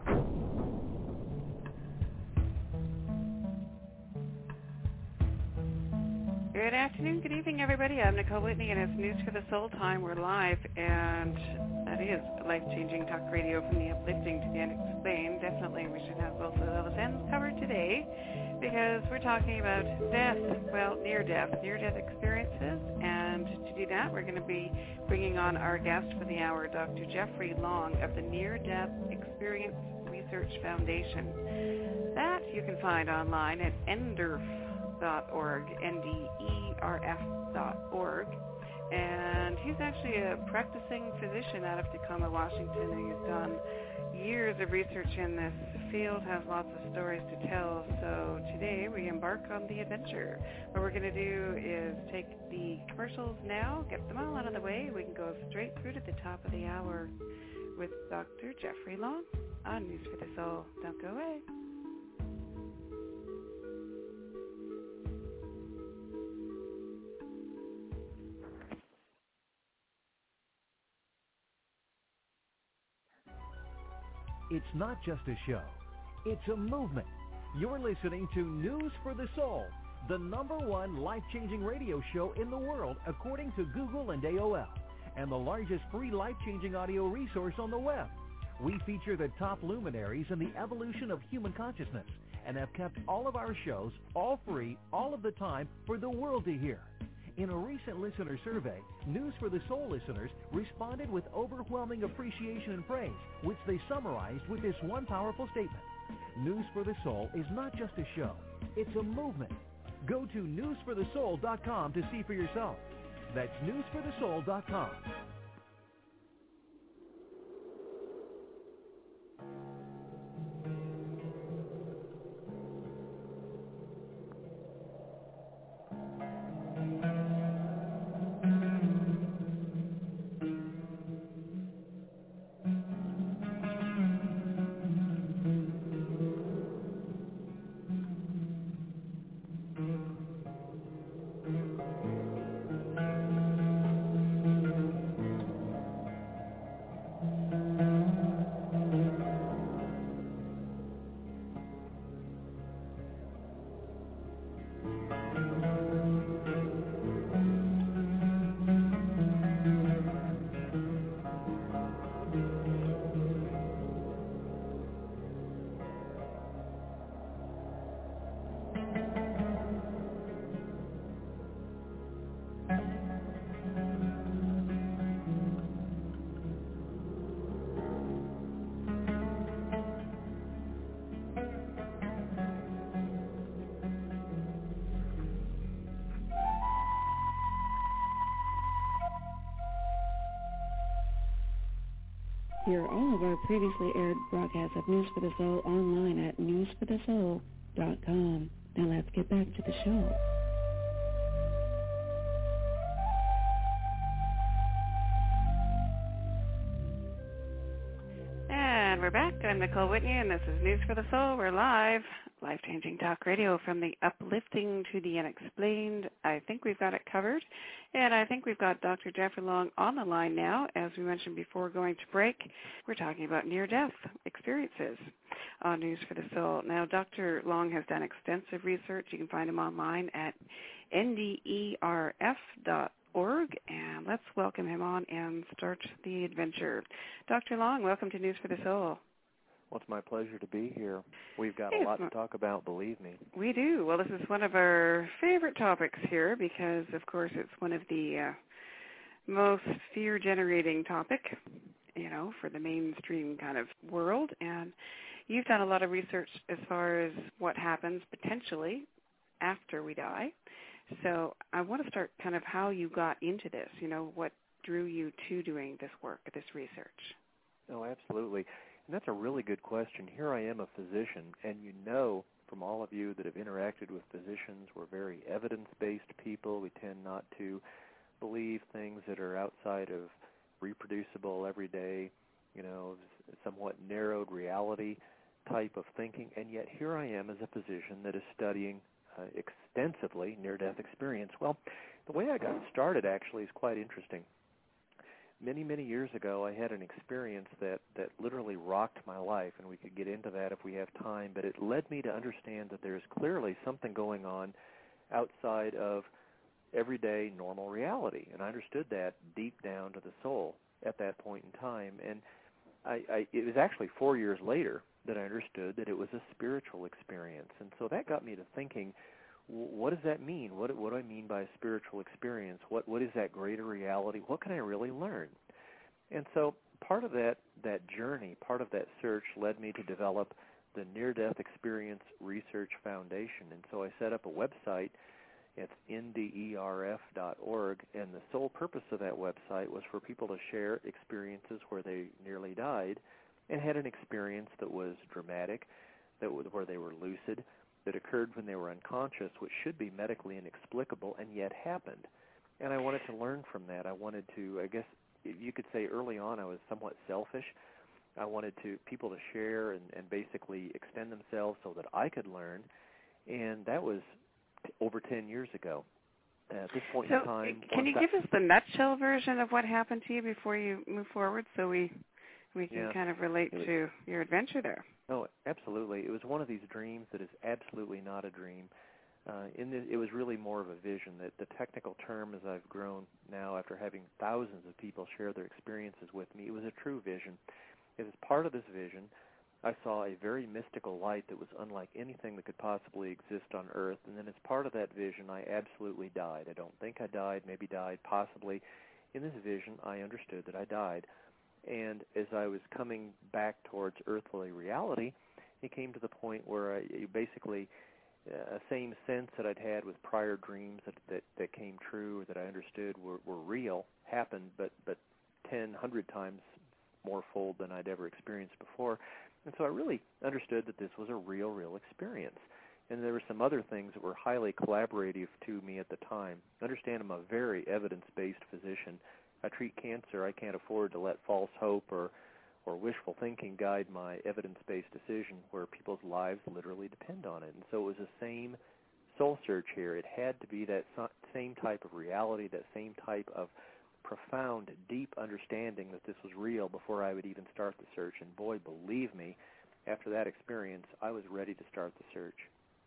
Good afternoon, good evening, everybody. I'm Nicole Whitney, and it's News for the Soul time. We're live, and that is life-changing talk radio from the uplifting to the unexplained. Definitely, we should have both of those ends covered today, because we're talking about death, well, near-death, near-death experiences, and to do that, we're going to be bringing on our guest for the hour, Doctor Jeffrey Long of the Near-Death Experience Research Foundation. That you can find online at Enderf. Dot org, N D E R F dot org, and he's actually a practicing physician out of Tacoma, Washington, and he's done years of research in this field, has lots of stories to tell. So today we embark on the adventure. What we're going to do is take the commercials now, get them all out of the way. We can go straight through to the top of the hour with Doctor Jeffrey Long on News for the Soul. Don't go away. It's not just a show. It's a movement. You're listening to News for the Soul, the number one life-changing radio show in the world, according to Google and A O L, and the largest free life-changing audio resource on the web. We feature the top luminaries in the evolution of human consciousness and have kept all of our shows all free, all of the time, for the world to hear. In a recent listener survey, News for the Soul listeners responded with overwhelming appreciation and praise, which they summarized with this one powerful statement. News for the Soul is not just a show, it's a movement. Go to news for the soul dot com to see for yourself. That's news for the soul dot com. Hear all of our previously aired broadcasts of News for the Soul online at news for the soul dot com. Now let's get back to the show. And we're back. I'm Nicole Whitney, and this is News for the Soul. We're live. Life-changing talk radio from the uplifting to the unexplained. I think we've got it covered. And I think we've got Doctor Jeffrey Long on the line now. As we mentioned before going to break, we're talking about near-death experiences on News for the Soul. Now, Doctor Long has done extensive research. You can find him online at N D E R F dot org. And let's welcome him on and start the adventure. Doctor Long, welcome to News for the Soul. Well, it's my pleasure to be here. We've got a lot to talk about, believe me. We do. Well, this is one of our favorite topics here because, of course, it's one of the uh, most fear-generating topic, you know, for the mainstream kind of world. And you've done a lot of research as far as what happens potentially after we die. So I want to start kind of how you got into this, you know, what drew you to doing this work, this research. Oh, absolutely. And that's a really good question. Here I am, a physician, and you know from all of you that have interacted with physicians. We're very evidence-based people. We tend not to believe things that are outside of reproducible, everyday, you know, somewhat narrowed reality type of thinking. And yet here I am as a physician that is studying uh, extensively near-death experience. Well, the way I got started actually is quite interesting. Many, many years ago, I had an experience that, that literally rocked my life, and we could get into that if we have time, but it led me to understand that there's clearly something going on outside of everyday normal reality, and I understood that deep down to the soul at that point in time. And I, I, it was actually four years later that I understood that it was a spiritual experience, and so that got me to thinking, what does that mean? What, what do I mean by a spiritual experience? What, what is that greater reality? What can I really learn? And so part of that, that journey, part of that search led me to develop the Near-Death Experience Research Foundation. And so I set up a website. It's N D E R F dot org, and the sole purpose of that website was for people to share experiences where they nearly died and had an experience that was dramatic, that was, where they were lucid, that occurred when they were unconscious, which should be medically inexplicable, and yet happened. And I wanted to learn from that. I wanted to, I guess you could say early on I was somewhat selfish. I wanted to people to share and, and basically extend themselves so that I could learn, and that was t- over ten years ago. At this point so in time... Can you give us the nutshell version of what happened to you before you move forward so we we can yeah. kind of relate to your adventure there? Oh, absolutely. It was one of these dreams that is absolutely not a dream. Uh, in the, it was really more of a vision. That the technical term, as I've grown now after having thousands of people share their experiences with me, it was a true vision. As part of this vision, I saw a very mystical light that was unlike anything that could possibly exist on Earth. And then as part of that vision, I absolutely died. I don't think I died, maybe died, possibly. In this vision, I understood that I died. And as I was coming back towards earthly reality, it came to the point where I basically a uh, same sense that I'd had with prior dreams that, that, that came true, or that I understood were, were real, happened, but, but ten, hundred times more full than I'd ever experienced before. And so I really understood that this was a real, real experience. And there were some other things that were highly collaborative to me at the time. Understand I'm a very evidence-based physician. I treat cancer. I can't afford to let false hope or, or wishful thinking guide my evidence-based decision where people's lives literally depend on it. And so it was the same soul search here. It had to be that same type of reality, that same type of profound, deep understanding that this was real before I would even start the search. And boy, believe me, after that experience, I was ready to start the search.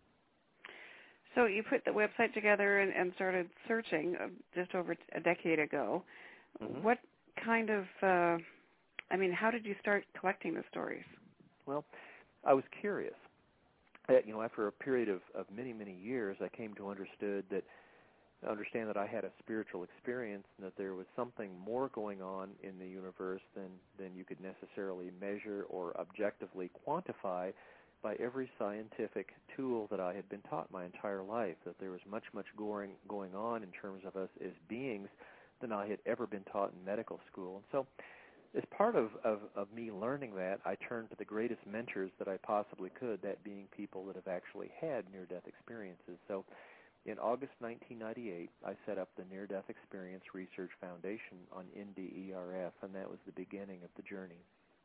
So you put the website together and, and started searching just over a decade ago. Mm-hmm. What kind of, uh, I mean, how did you start collecting the stories? Well, I was curious. Uh, you know, after a period of, of many, many years, I came to understood that, understand that I had a spiritual experience and that there was something more going on in the universe than, than you could necessarily measure or objectively quantify by every scientific tool that I had been taught my entire life, that there was much, much going, going on in terms of us as beings than I had ever been taught in medical school. And so as part of, of, of me learning that, I turned to the greatest mentors that I possibly could, that being people that have actually had near-death experiences. So in August nineteen ninety-eight, I set up the Near-Death Experience Research Foundation on N D E R F, and that was the beginning of the journey.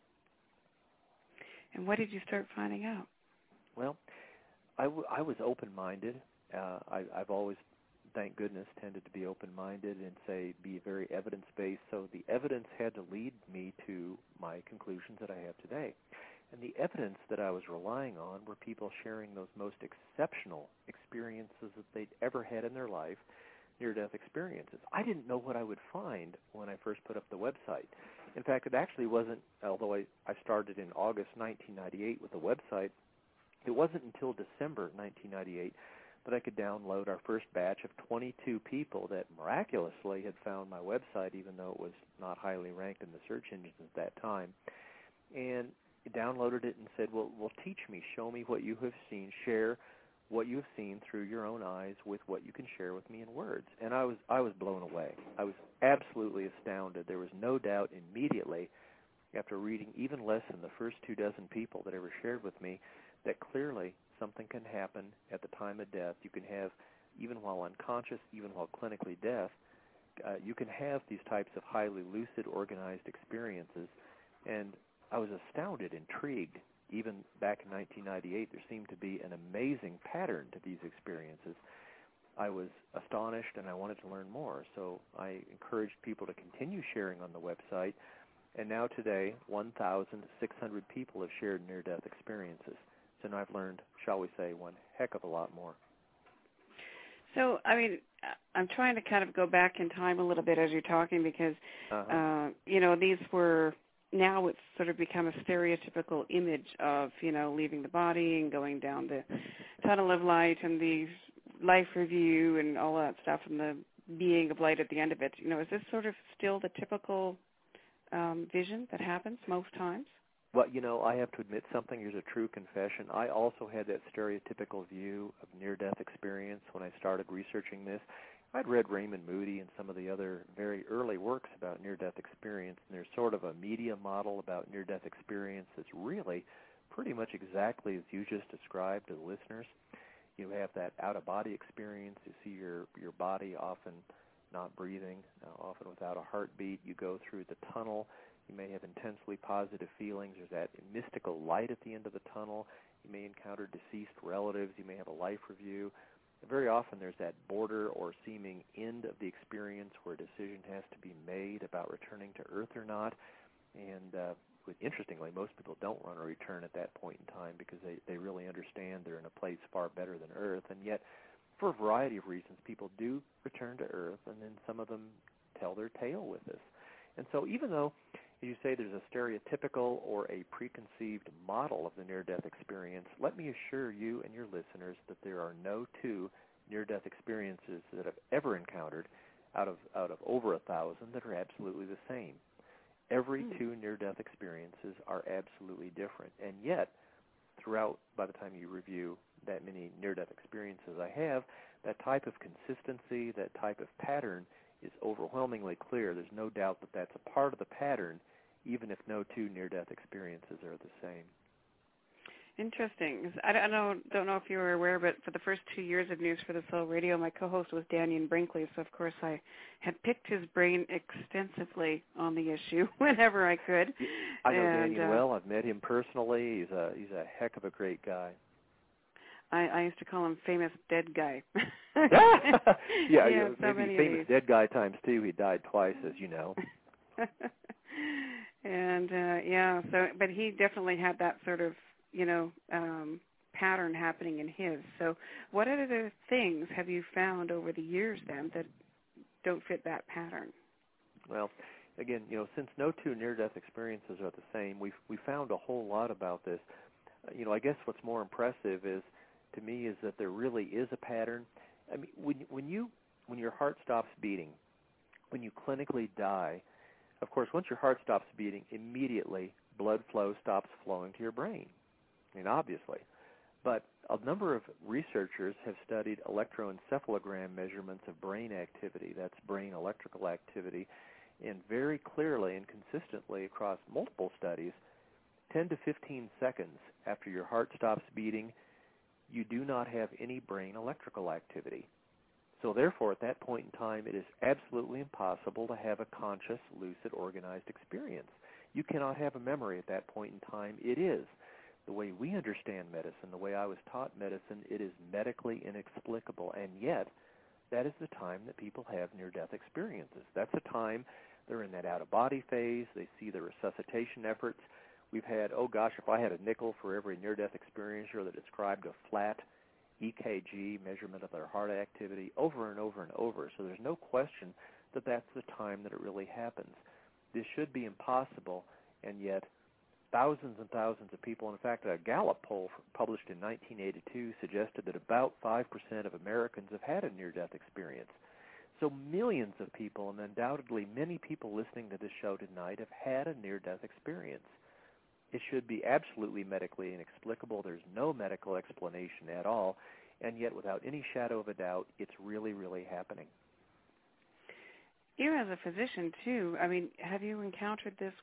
And what did you start finding out? Well, I, w- I was open-minded. Uh, I, I've always, thank goodness, tended to be open-minded and say be very evidence-based. So the evidence had to lead me to my conclusions that I have today. And the evidence that I was relying on were people sharing those most exceptional experiences that they'd ever had in their life, near-death experiences. I didn't know what I would find when I first put up the website. In fact, it actually wasn't, although I, I started in August nineteen ninety-eight with the website, it wasn't until December nineteen ninety-eight that I could download our first batch of twenty-two people that miraculously had found my website, even though it was not highly ranked in the search engines at that time. And downloaded it and said, well, well, teach me, show me what you have seen, share what you have seen through your own eyes with what you can share with me in words. And I was I was blown away. I was absolutely astounded. There was no doubt immediately after reading even less than the first two dozen people that ever shared with me, that clearly something can happen at the time of death. You can have, even while unconscious, even while clinically deaf, uh, you can have these types of highly lucid, organized experiences. And I was astounded, intrigued. Even back in nineteen ninety-eight, there seemed to be an amazing pattern to these experiences. I was astonished, and I wanted to learn more. So I encouraged people to continue sharing on the website. And now today, one thousand six hundred people have shared near-death experiences. So now I've learned, shall we say, one heck of a lot more. So, I mean, I'm trying to kind of go back in time a little bit as you're talking because, uh-huh. uh, you know, these were, now it's sort of become a stereotypical image of, you know, leaving the body and going down the tunnel of light and the life review and all that stuff and the being of light at the end of it. You know, is this sort of still the typical um, vision that happens most times? Well, you know, I have to admit something. Here's a true confession. I also had that stereotypical view of near-death experience when I started researching this. I'd read Raymond Moody and some of the other very early works about near-death experience, and there's sort of a media model about near-death experience that's really pretty much exactly as you just described to the listeners. You have that out-of-body experience. You see your, your body often not breathing, uh, often without a heartbeat. You go through the tunnel. You may have intensely positive feelings. There's that mystical light at the end of the tunnel. You may encounter deceased relatives. You may have a life review. Very often there's that border or seeming end of the experience where a decision has to be made about returning to Earth or not. And uh, interestingly, most people don't want to return at that point in time because they, they really understand they're in a place far better than Earth. And yet, for a variety of reasons, people do return to Earth, and then some of them tell their tale with us. And so even though, as you say, there's a stereotypical or a preconceived model of the near-death experience, let me assure you and your listeners that there are no two near-death experiences that I've ever encountered out of out of over a thousand that are absolutely the same. Every mm. two near-death experiences are absolutely different. And yet, throughout, by the time you review that many near-death experiences I have, that type of consistency, that type of pattern is overwhelmingly clear. There's no doubt that that's a part of the pattern, even if no two near-death experiences are the same. Interesting. I don't know, don't know if you were aware, but for the first two years of News for the Soul Radio, my co-host was Dannion Brinkley, so of course I had picked his brain extensively on the issue whenever I could. I know and, Dannion uh, well. I've met him personally. He's a he's a heck of a great guy. I, I used to call him famous dead guy. yeah, yeah, yeah so maybe famous dead guy times two. He died twice, as you know. and uh, yeah, so but he definitely had that sort of, you know, um, pattern happening in his. So what other things have you found over the years then that don't fit that pattern? Well, again, you know, since no two near-death experiences are the same, we've we found a whole lot about this. Uh, you know, I guess what's more impressive is, to me, is that there really is a pattern. I mean, when when you when your heart stops beating, when you clinically die, of course, once your heart stops beating, immediately blood flow stops flowing to your brain. I mean, obviously. But a number of researchers have studied electroencephalogram measurements of brain activity, that's brain electrical activity, and very clearly and consistently across multiple studies, ten to fifteen seconds after your heart stops beating, you do not have any brain electrical activity. So therefore, at that point in time, it is absolutely impossible to have a conscious, lucid, organized experience. You cannot have a memory at that point in time. It is. The way we understand medicine, the way I was taught medicine, it is medically inexplicable, and yet that is the time that people have near-death experiences. That's the time they're in that out-of-body phase. They see the resuscitation efforts. We've had, oh gosh, if I had a nickel for every near-death experiencer that described a flat E K G measurement of their heart activity over and over and over. So there's no question that that's the time that it really happens. This should be impossible, and yet thousands and thousands of people, in fact, a Gallup poll published in nineteen eighty-two suggested that about five percent of Americans have had a near-death experience. So millions of people, and undoubtedly many people listening to this show tonight, have had a near-death experience. It should be absolutely medically inexplicable. There's no medical explanation at all, and yet without any shadow of a doubt, it's really, really happening. You as a physician, too, I mean, have you encountered this with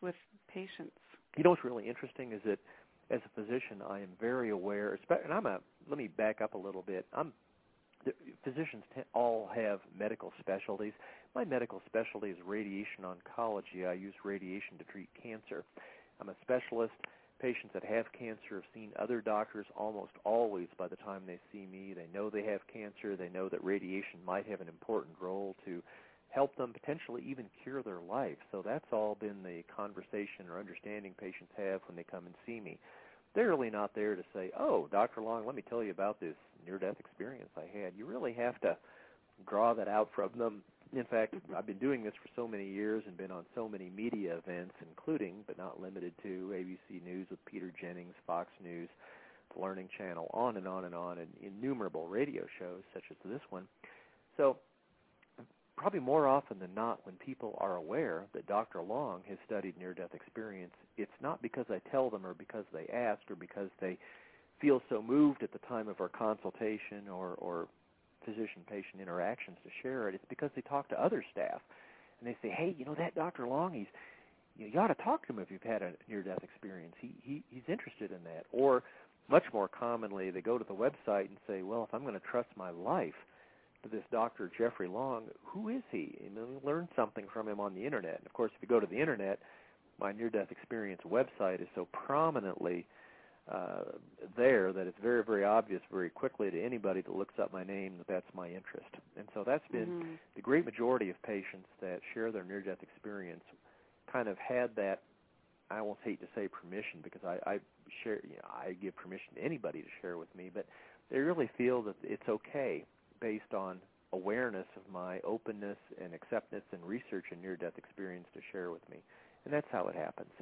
patients? You know what's really interesting is that as a physician, I am very aware, and I'm a, let me back up a little bit. I'm, the physicians t- all have medical specialties. My medical specialty is radiation oncology. I use radiation to treat cancer. I'm a specialist. Patients that have cancer have seen other doctors almost always by the time they see me. They know they have cancer. They know that radiation might have an important role to help them potentially even cure their life. So that's all been the conversation or understanding patients have when they come and see me. They're really not there to say, oh, Doctor Long, let me tell you about this near-death experience I had. You really have to draw that out from them. In fact, I've been doing this for so many years and been on so many media events, including, but not limited to, A B C News with Peter Jennings, Fox News, the Learning Channel, on and on and on, and innumerable radio shows such as this one. So probably more often than not, when people are aware that Doctor Long has studied near-death experience, it's not because I tell them or because they ask or because they feel so moved at the time of our consultation or, or physician-patient interactions to share it. It's because they talk to other staff, and they say, hey, you know, that Doctor Long, he's, you know, you ought to talk to him if you've had a near-death experience. He, he He's interested in that. Or much more commonly, they go to the website and say, well, if I'm going to trust my life to this Doctor Jeffrey Long, who is he? And then learn something from him on the Internet. And, of course, if you go to the Internet, my near-death experience website is so prominently uh, there that it's very, very obvious very quickly to anybody that looks up my name that that's my interest. And so that's been mm-hmm. the great majority of patients that share their near-death experience kind of had that, I almost hate to say permission because I, I share, you know, I give permission to anybody to share with me, but they really feel that it's okay based on awareness of my openness and acceptance and research and near-death experience to share with me. And that's how it happens.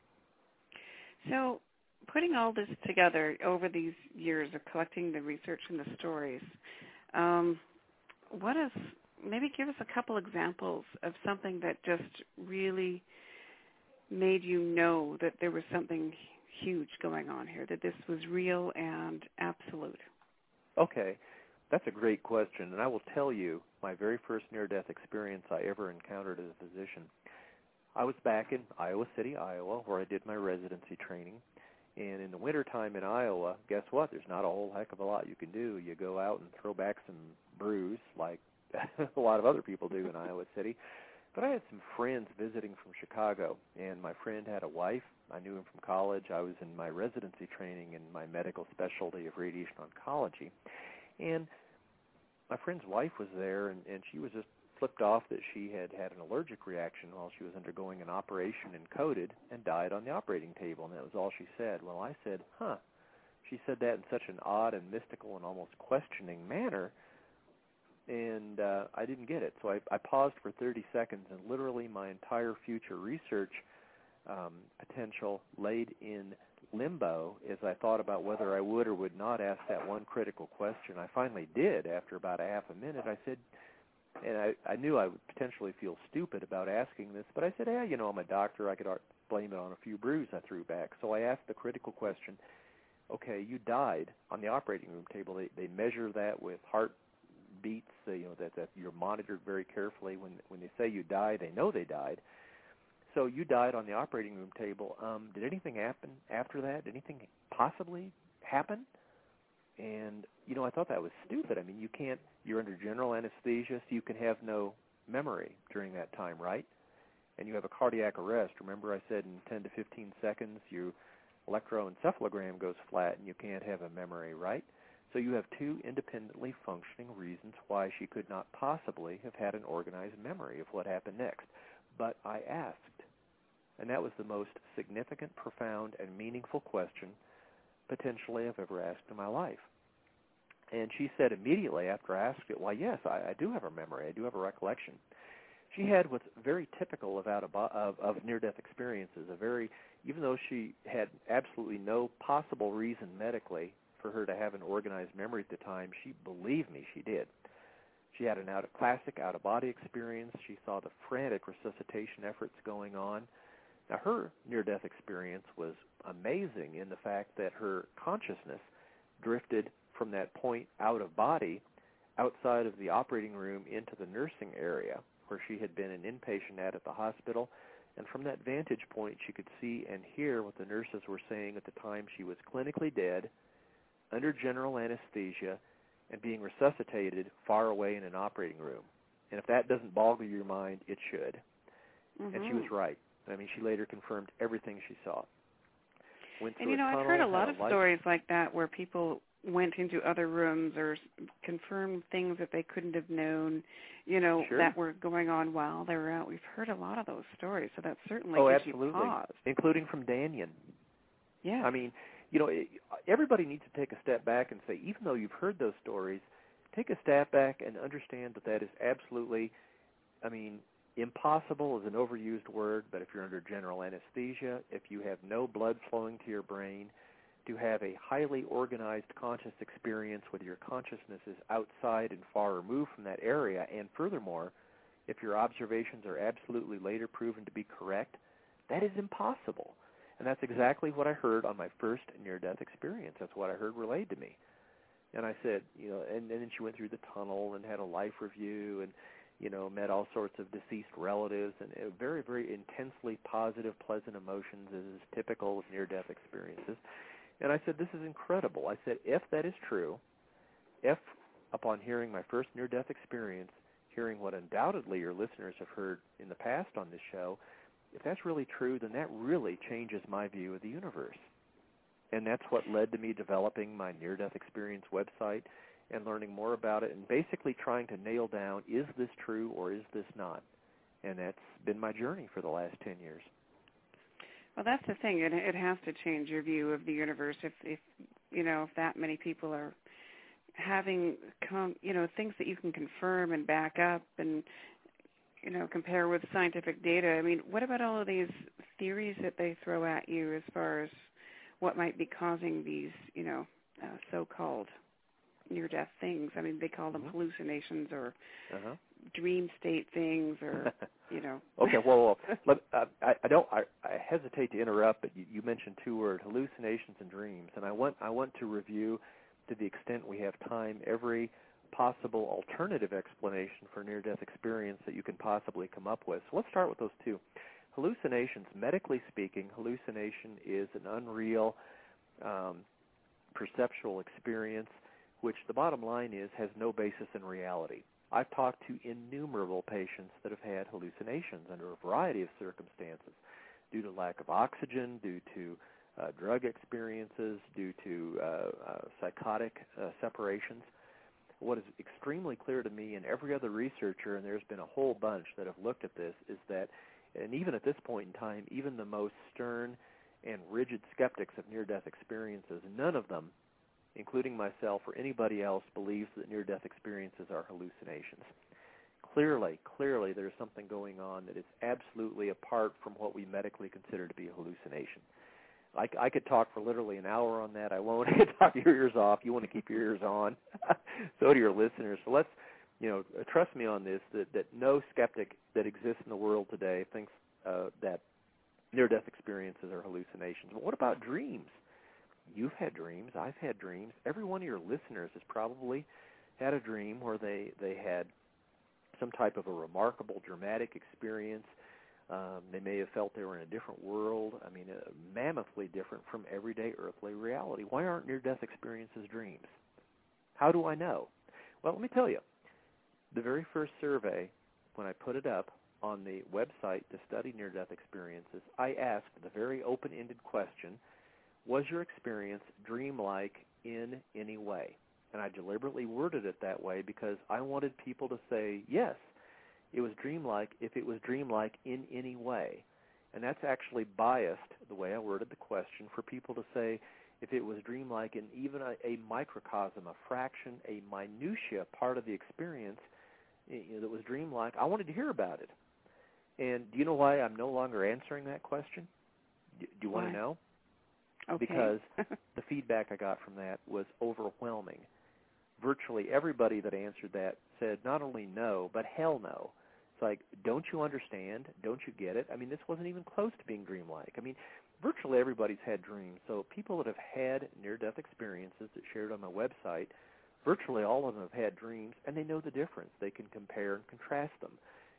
So putting all this together over these years of collecting the research and the stories, um, what is, maybe give us a couple examples of something that just really made you know that there was something huge going on here, that this was real and absolute. Okay. That's a great question, and I will tell you my very first near-death experience I ever encountered as a physician. I was back in Iowa City, Iowa, where I did my residency training. And in the wintertime in Iowa, guess what? There's not a whole heck of a lot you can do. You go out and throw back some brews like a lot of other people do in Iowa City. But I had some friends visiting from Chicago, and my friend had a wife. I knew him from college. I was in my residency training in my medical specialty of radiation oncology. And my friend's wife was there, and, and she was just flipped off that she had had an allergic reaction while she was undergoing an operation and coded and died on the operating table, and that was all she said. Well, I said, huh. She said that in such an odd and mystical and almost questioning manner, and uh, I didn't get it. So I, I paused for thirty seconds, and literally my entire future research um, potential laid in limbo as I thought about whether I would or would not ask that one critical question. I finally did after about a half a minute. I said, and I, I knew I would potentially feel stupid about asking this, but I said, hey, you know, I'm a doctor. I could blame it on a few brews I threw back. So I asked the critical question, okay, you died on the operating room table. They, they measure that with heart beats, uh, you know, that, that you're monitored very carefully. When, when they say you died, they know they died. So you died on the operating room table. Um, did anything happen after that? Did anything possibly happen? And, you know, I thought that was stupid. I mean, you can't, you're under general anesthesia, so you can have no memory during that time, right? And you have a cardiac arrest. Remember I said in ten to fifteen seconds your electroencephalogram goes flat and you can't have a memory, right? So you have two independently functioning reasons why she could not possibly have had an organized memory of what happened next. But I asked, and that was the most significant, profound, and meaningful question potentially I've ever asked in my life. And she said immediately after I asked it, why, yes, I, I do have a memory. I do have a recollection. She had what's very typical of, out of, of, of near-death experiences, a very, even though she had absolutely no possible reason medically for her to have an organized memory at the time, she believed me she did. She had an out of classic out-of-body experience. She saw the frantic resuscitation efforts going on. Now, her near-death experience was amazing in the fact that her consciousness drifted from that point out of body outside of the operating room into the nursing area where she had been an inpatient at at the hospital, And from that vantage point, she could see and hear what the nurses were saying at the time she was clinically dead, under general anesthesia, and being resuscitated far away in an operating room. And if that doesn't boggle your mind, it should. Mm-hmm. And she was right. I mean, she later confirmed everything she saw. Went and, you know, tunnel, I've heard a lot a of light. stories like that where people went into other rooms or confirmed things that they couldn't have known, you know, sure. that were going on while they were out. We've heard a lot of those stories, so that certainly oh, gives absolutely. you pause. Including from Danyan. Yeah. I mean, you know, everybody needs to take a step back and say, even though you've heard those stories, take a step back and understand that that is absolutely, I mean, impossible is an overused word, but if you're under general anesthesia, if you have no blood flowing to your brain, to have a highly organized conscious experience where your consciousness is outside and far removed from that area, and furthermore, if your observations are absolutely later proven to be correct, that is impossible. And that's exactly what I heard on my first near-death experience. That's what I heard relayed to me. And I said, you know, and, and then she went through the tunnel and had a life review and, you know, met all sorts of deceased relatives and uh, very, very intensely positive, pleasant emotions as is typical of near-death experiences. And I said, this is incredible. I said, if that is true, if upon hearing my first near-death experience, hearing what undoubtedly your listeners have heard in the past on this show, if that's really true, then that really changes my view of the universe. And that's what led to me developing my near-death experience website and learning more about it and basically trying to nail down, is this true or is this not? And that's been my journey for the last ten years. Well, that's the thing. It, it has to change your view of the universe if, if you know, if that many people are having, com- you know, things that you can confirm and back up and, you know, compare with scientific data. I mean, what about all of these theories that they throw at you as far as what might be causing these, you know, uh, so-called near-death things? I mean, they call them mm-hmm. hallucinations or uh-huh. dream state things or, you know. Okay, well, let, uh, I, I don't. I, I hesitate to interrupt, but you, you mentioned two words, hallucinations and dreams, and I want I want to review, to the extent we have time, every possible alternative explanation for near-death experience that you can possibly come up with. So let's start with those two. Hallucinations, medically speaking, hallucination is an unreal um, perceptual experience, which the bottom line is has no basis in reality. I've talked to innumerable patients that have had hallucinations under a variety of circumstances, due to lack of oxygen, due to uh, drug experiences, due to uh, uh, psychotic uh, separations. What is extremely clear to me and every other researcher, and there's been a whole bunch that have looked at this, is that, and even at this point in time, even the most stern and rigid skeptics of near-death experiences, none of them, including myself or anybody else, believes that near-death experiences are hallucinations. Clearly, clearly there's something going on that is absolutely apart from what we medically consider to be a hallucination. I, I could talk for literally an hour on that. I won't. I could talk your ears off. You want to keep your ears on. So do your listeners. So let's, you know, trust me on this, that, that no skeptic that exists in the world today thinks uh, that near-death experiences are hallucinations. But what about dreams? You've had dreams. I've had dreams. Every one of your listeners has probably had a dream where they, they had some type of a remarkable, dramatic experience. Um, they may have felt they were in a different world. I mean, uh, mammothly different from everyday earthly reality. Why aren't near-death experiences dreams? How do I know? Well, let me tell you. The very first survey, when I put it up on the website to study near-death experiences, I asked the very open-ended question, was your experience dreamlike in any way? And I deliberately worded it that way because I wanted people to say, yes, it was dreamlike if it was dreamlike in any way. And that's actually biased, the way I worded the question, for people to say if it was dreamlike in even a, a microcosm, a fraction, a minutia part of the experience you know, that was dreamlike. I wanted to hear about it. And do you know why I'm no longer answering that question? Do, do you why? want to know? Okay. Because the feedback I got from that was overwhelming. Virtually everybody that answered that said not only no, but hell no. It's like, don't you understand? Don't you get it? I mean, this wasn't even close to being dreamlike. I mean, virtually everybody's had dreams. So people that have had near-death experiences that shared on my website, virtually all of them have had dreams, and they know the difference. They can compare and contrast them.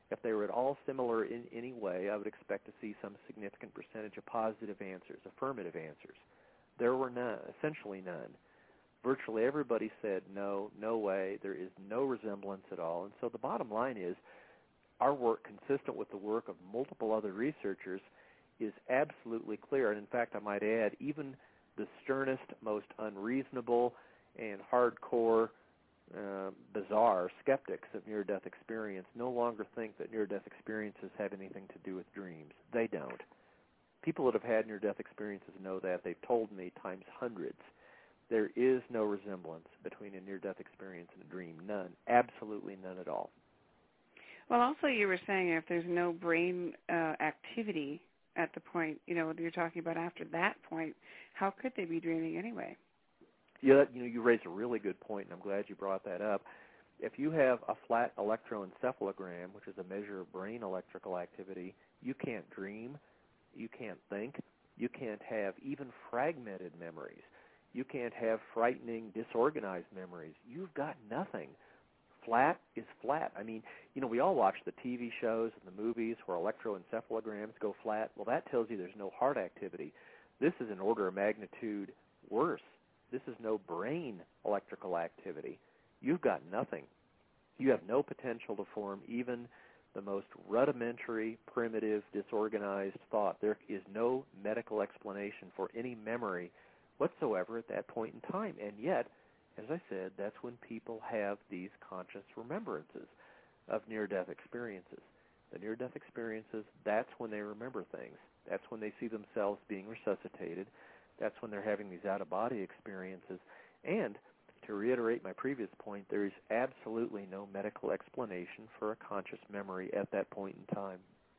If they were at all similar in any way, I would expect to see some significant percentage of positive answers, affirmative answers. There were none, essentially none. Virtually everybody said no, no way, there is no resemblance at all. And so the bottom line is our work, consistent with the work of multiple other researchers, is absolutely clear. And in fact, I might add, even the sternest, most unreasonable and hardcore, uh, bizarre skeptics of near-death experience no longer think that near-death experiences have anything to do with dreams. They don't. People that have had near-death experiences know that. They've told me times hundreds. There is no resemblance between a near-death experience and a dream. None. Absolutely none at all. Well, also you were saying if there's no brain uh, activity at the point, you know, you're talking about after that point, how could they be dreaming anyway? Yeah, you know, you raise a really good point, and I'm glad you brought that up. If you have a flat electroencephalogram, which is a measure of brain electrical activity, you can't dream, you can't think, you can't have even fragmented memories. You can't have frightening, disorganized memories. You've got nothing. Flat is flat. I mean, you know, we all watch the T V shows and the movies where electroencephalograms go flat. Well, that tells you there's no heart activity. This is an order of magnitude worse. This is no brain electrical activity. You've got nothing. You have no potential to form even the most rudimentary, primitive, disorganized thought. There is no medical explanation for any memory whatsoever at that point in time. And yet, as I said, that's when people have these conscious remembrances of near-death experiences. The near-death experiences, that's when they remember things. That's when they see themselves being resuscitated. That's when they're having these out-of-body experiences. And to reiterate my previous point, there is absolutely no medical explanation for a conscious memory at that point in time.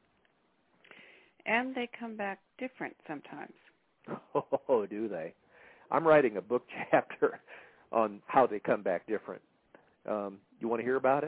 And they come back different sometimes. Oh, do they? I'm writing a book chapter on how they come back different. Um, you want to hear about it?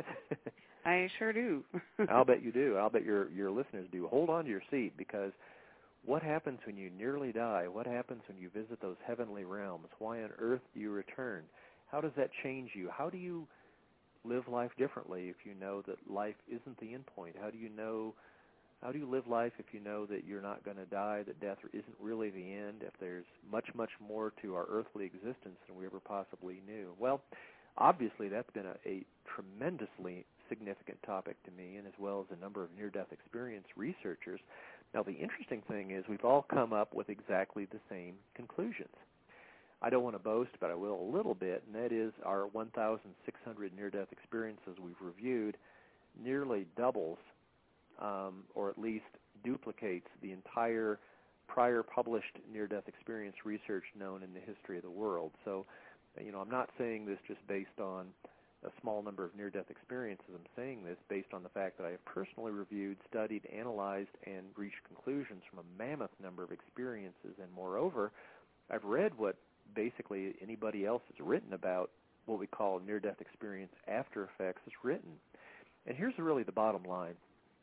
I sure do. I'll bet you do. I'll bet your your listeners do. Hold on to your seat, because what happens when you nearly die? What happens when you visit those heavenly realms? Why on earth do you return? How does that change you? How do you live life differently if you know that life isn't the end point? How do you know How do you live life if you know that you're not going to die, that death isn't really the end, if there's much, much more to our earthly existence than we ever possibly knew? Well, obviously that's been a, a tremendously significant topic to me, and as well as a number of near-death experience researchers. Now, the interesting thing is we've all come up with exactly the same conclusions. I don't want to boast, but I will a little bit, and that is our one thousand six hundred near-death experiences we've reviewed nearly doubles Um, or at least duplicates the entire prior published near-death experience research known in the history of the world. So, you know, I'm not saying this just based on a small number of near-death experiences. I'm saying this based on the fact that I have personally reviewed, studied, analyzed, and reached conclusions from a mammoth number of experiences. And moreover, I've read what basically anybody else has written about what we call near-death experience after effects has written. And here's really the bottom line.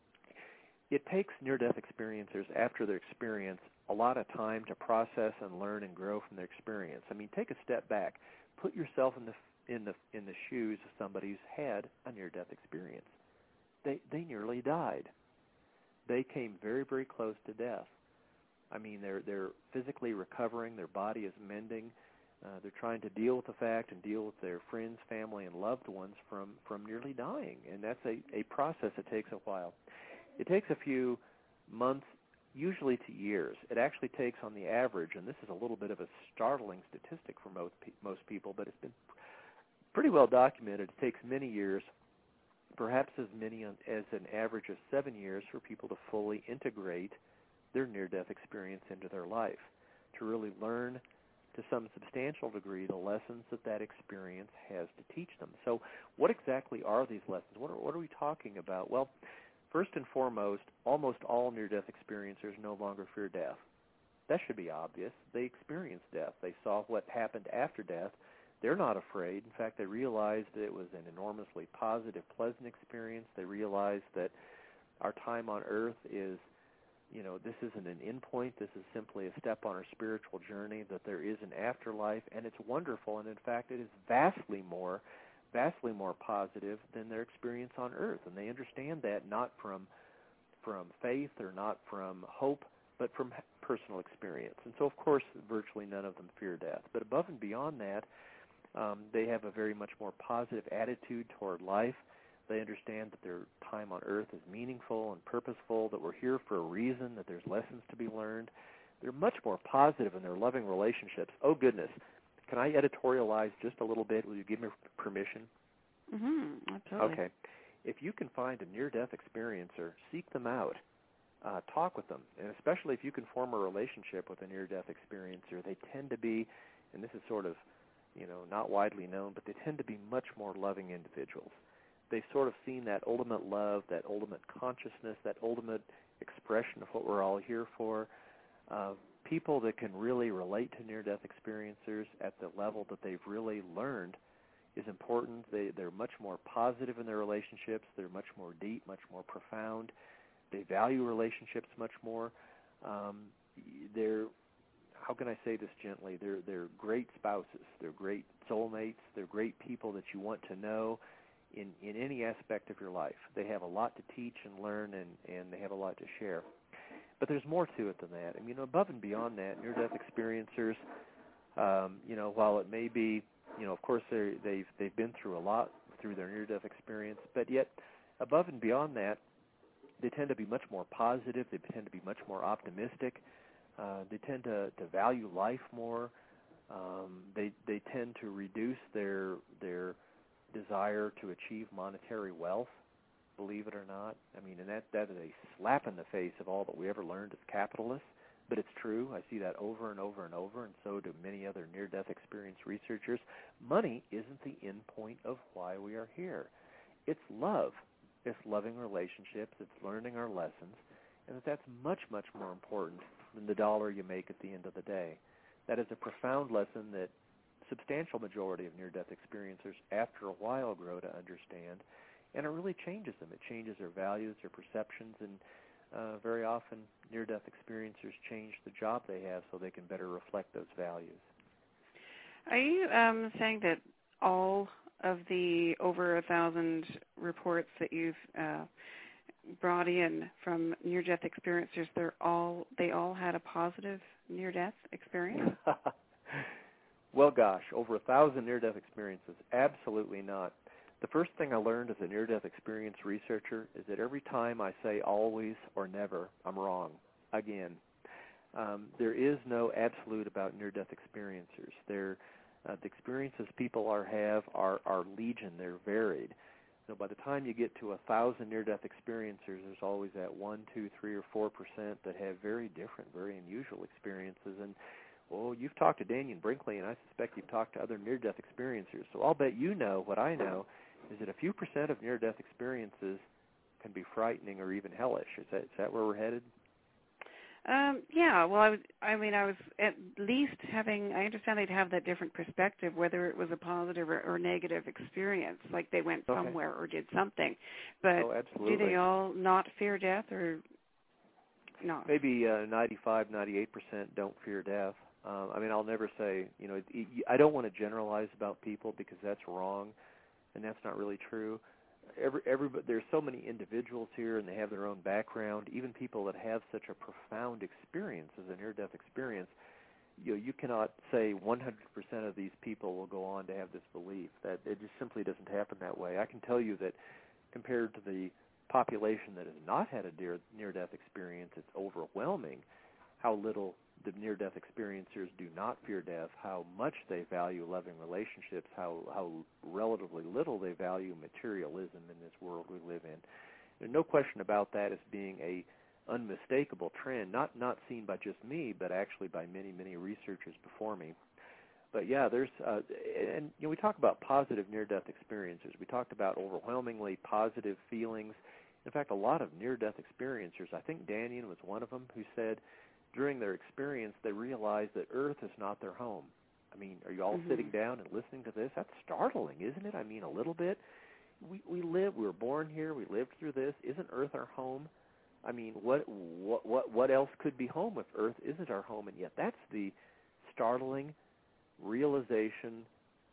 It takes near-death experiencers, after their experience, a lot of time to process and learn and grow from their experience. I mean, take a step back. Put yourself in the in the in the shoes of somebody who's had a near-death experience. They they nearly died. They came very, very close to death. I mean, they're they're physically recovering. Their body is mending. Uh, they're trying to deal with the fact and deal with their friends, family, and loved ones from, from nearly dying. And that's a, a process that takes a while. It takes a few months, usually to years. It actually takes, on the average, and this is a little bit of a startling statistic for most pe- most people, but it's been pretty well documented. It takes many years, perhaps as many as an average of seven years, for people to fully integrate their near-death experience into their life, to really learn to some substantial degree the lessons that that experience has to teach them. So what exactly are these lessons? What are, what are we talking about? Well, first and foremost, almost all near-death experiencers no longer fear death. That should be obvious. They experienced death. They saw what happened after death. They're not afraid. In fact, they realized that it was an enormously positive, pleasant experience. They realized that our time on earth is, you know, this isn't an end point. This is simply a step on our spiritual journey, that there is an afterlife, and it's wonderful. And, in fact, it is vastly more vastly more positive than their experience on Earth, and they understand that not from from faith or not from hope, but from personal experience. And so, of course, virtually none of them fear death. But above and beyond that, um, they have a very much more positive attitude toward life. They understand that their time on Earth is meaningful and purposeful, that we're here for a reason, that there's lessons to be learned. They're much more positive in their loving relationships. Oh, goodness. Can I editorialize just a little bit? Will you give me permission? Mm-hmm. Absolutely. Okay. If you can find a near-death experiencer, seek them out. Uh, talk with them. And especially if you can form a relationship with a near-death experiencer, they tend to be, and this is sort of, you know, not widely known, but they tend to be much more loving individuals. They've sort of seen that ultimate love, that ultimate consciousness, that ultimate expression of what we're all here for. Uh, people that can really relate to near-death experiencers at the level that they've really learned is important. They, they're much more positive in their relationships. They're much more deep, much more profound. They value relationships much more. Um, they're, how can I say this gently? They're, they're great spouses. They're great soulmates. They're great people that you want to know in, in any aspect of your life. They have a lot to teach and learn, and, and they have a lot to share. But there's more to it than that. I mean, above and beyond that, near-death experiencers, um, you know, while it may be, you know, of course they've they've been through a lot through their near-death experience, but yet above and beyond that, they tend to be much more positive. They tend to be much more optimistic. Uh, they tend to, to value life more. Um, they they tend to reduce their their desire to achieve monetary wealth. Believe it or not, I mean, and that that is a slap in the face of all that we ever learned as capitalists. But it's true. I see that over and over and over, and so do many other near-death experience researchers. Money isn't the end point of why we are here. It's love. It's loving relationships. It's learning our lessons, and that that's much, much more important than the dollar you make at the end of the day. That is a profound lesson that substantial majority of near-death experiencers, after a while, grow to understand, and it really changes them. It changes their values, their perceptions, and Uh, very often, near-death experiencers change the job they have so they can better reflect those values. Are you um, saying that all of the over a thousand reports that you've uh, brought in from near-death experiencers, they're all they all had a positive near-death experience? Well, gosh, over a thousand near-death experiences? Absolutely not. The first thing I learned as a near-death experience researcher is that every time I say always or never, I'm wrong. Again, um, there is no absolute about near-death experiencers. They're, uh, the experiences people are have are, are legion. They're varied. So by the time you get to a thousand near-death experiencers, there's always that one, two, three, or four percent that have very different, very unusual experiences. And well, you've talked to Dannion Brinkley, and I suspect you've talked to other near-death experiencers. So I'll bet you know what I know. Is that a few percent of near-death experiences can be frightening or even hellish? Is that is that where we're headed? Um, yeah. Well, I was. I mean, I was at least having. I understand they'd have that different perspective, whether it was a positive or, or negative experience, like they went Okay. somewhere or did something. But oh, absolutely. do they all not fear death or not? Maybe uh, ninety-five, ninety-eight percent don't fear death. Um, I mean, I'll never say. You know, it, it, I don't want to generalize about people because that's wrong. And that's not really true. Every, every, there's so many individuals here, and they have their own background. Even people that have such a profound experience as a near-death experience, you know, you cannot say one hundred percent of these people will go on to have this belief. That it just simply doesn't happen that way. I can tell you that compared to the population that has not had a near, near-death experience, it's overwhelming how little the near-death experiencers do not fear death, how much they value loving relationships, how how relatively little they value materialism in this world we live in. There's no question about that as being a unmistakable trend, not not seen by just me, but actually by many, many researchers before me. But yeah, there's, uh, and you know, we talk about positive near-death experiences. We talked about overwhelmingly positive feelings. In fact, a lot of near-death experiencers, I think Dannion was one of them, who said, during their experience, they realized that Earth is not their home. I mean, are you all mm-hmm. sitting down and listening to this? That's startling, isn't it? I mean, a little bit. We we live, we were born here, we lived through this. Isn't Earth our home? I mean, what what what what else could be home if Earth isn't our home? And yet, that's the startling realization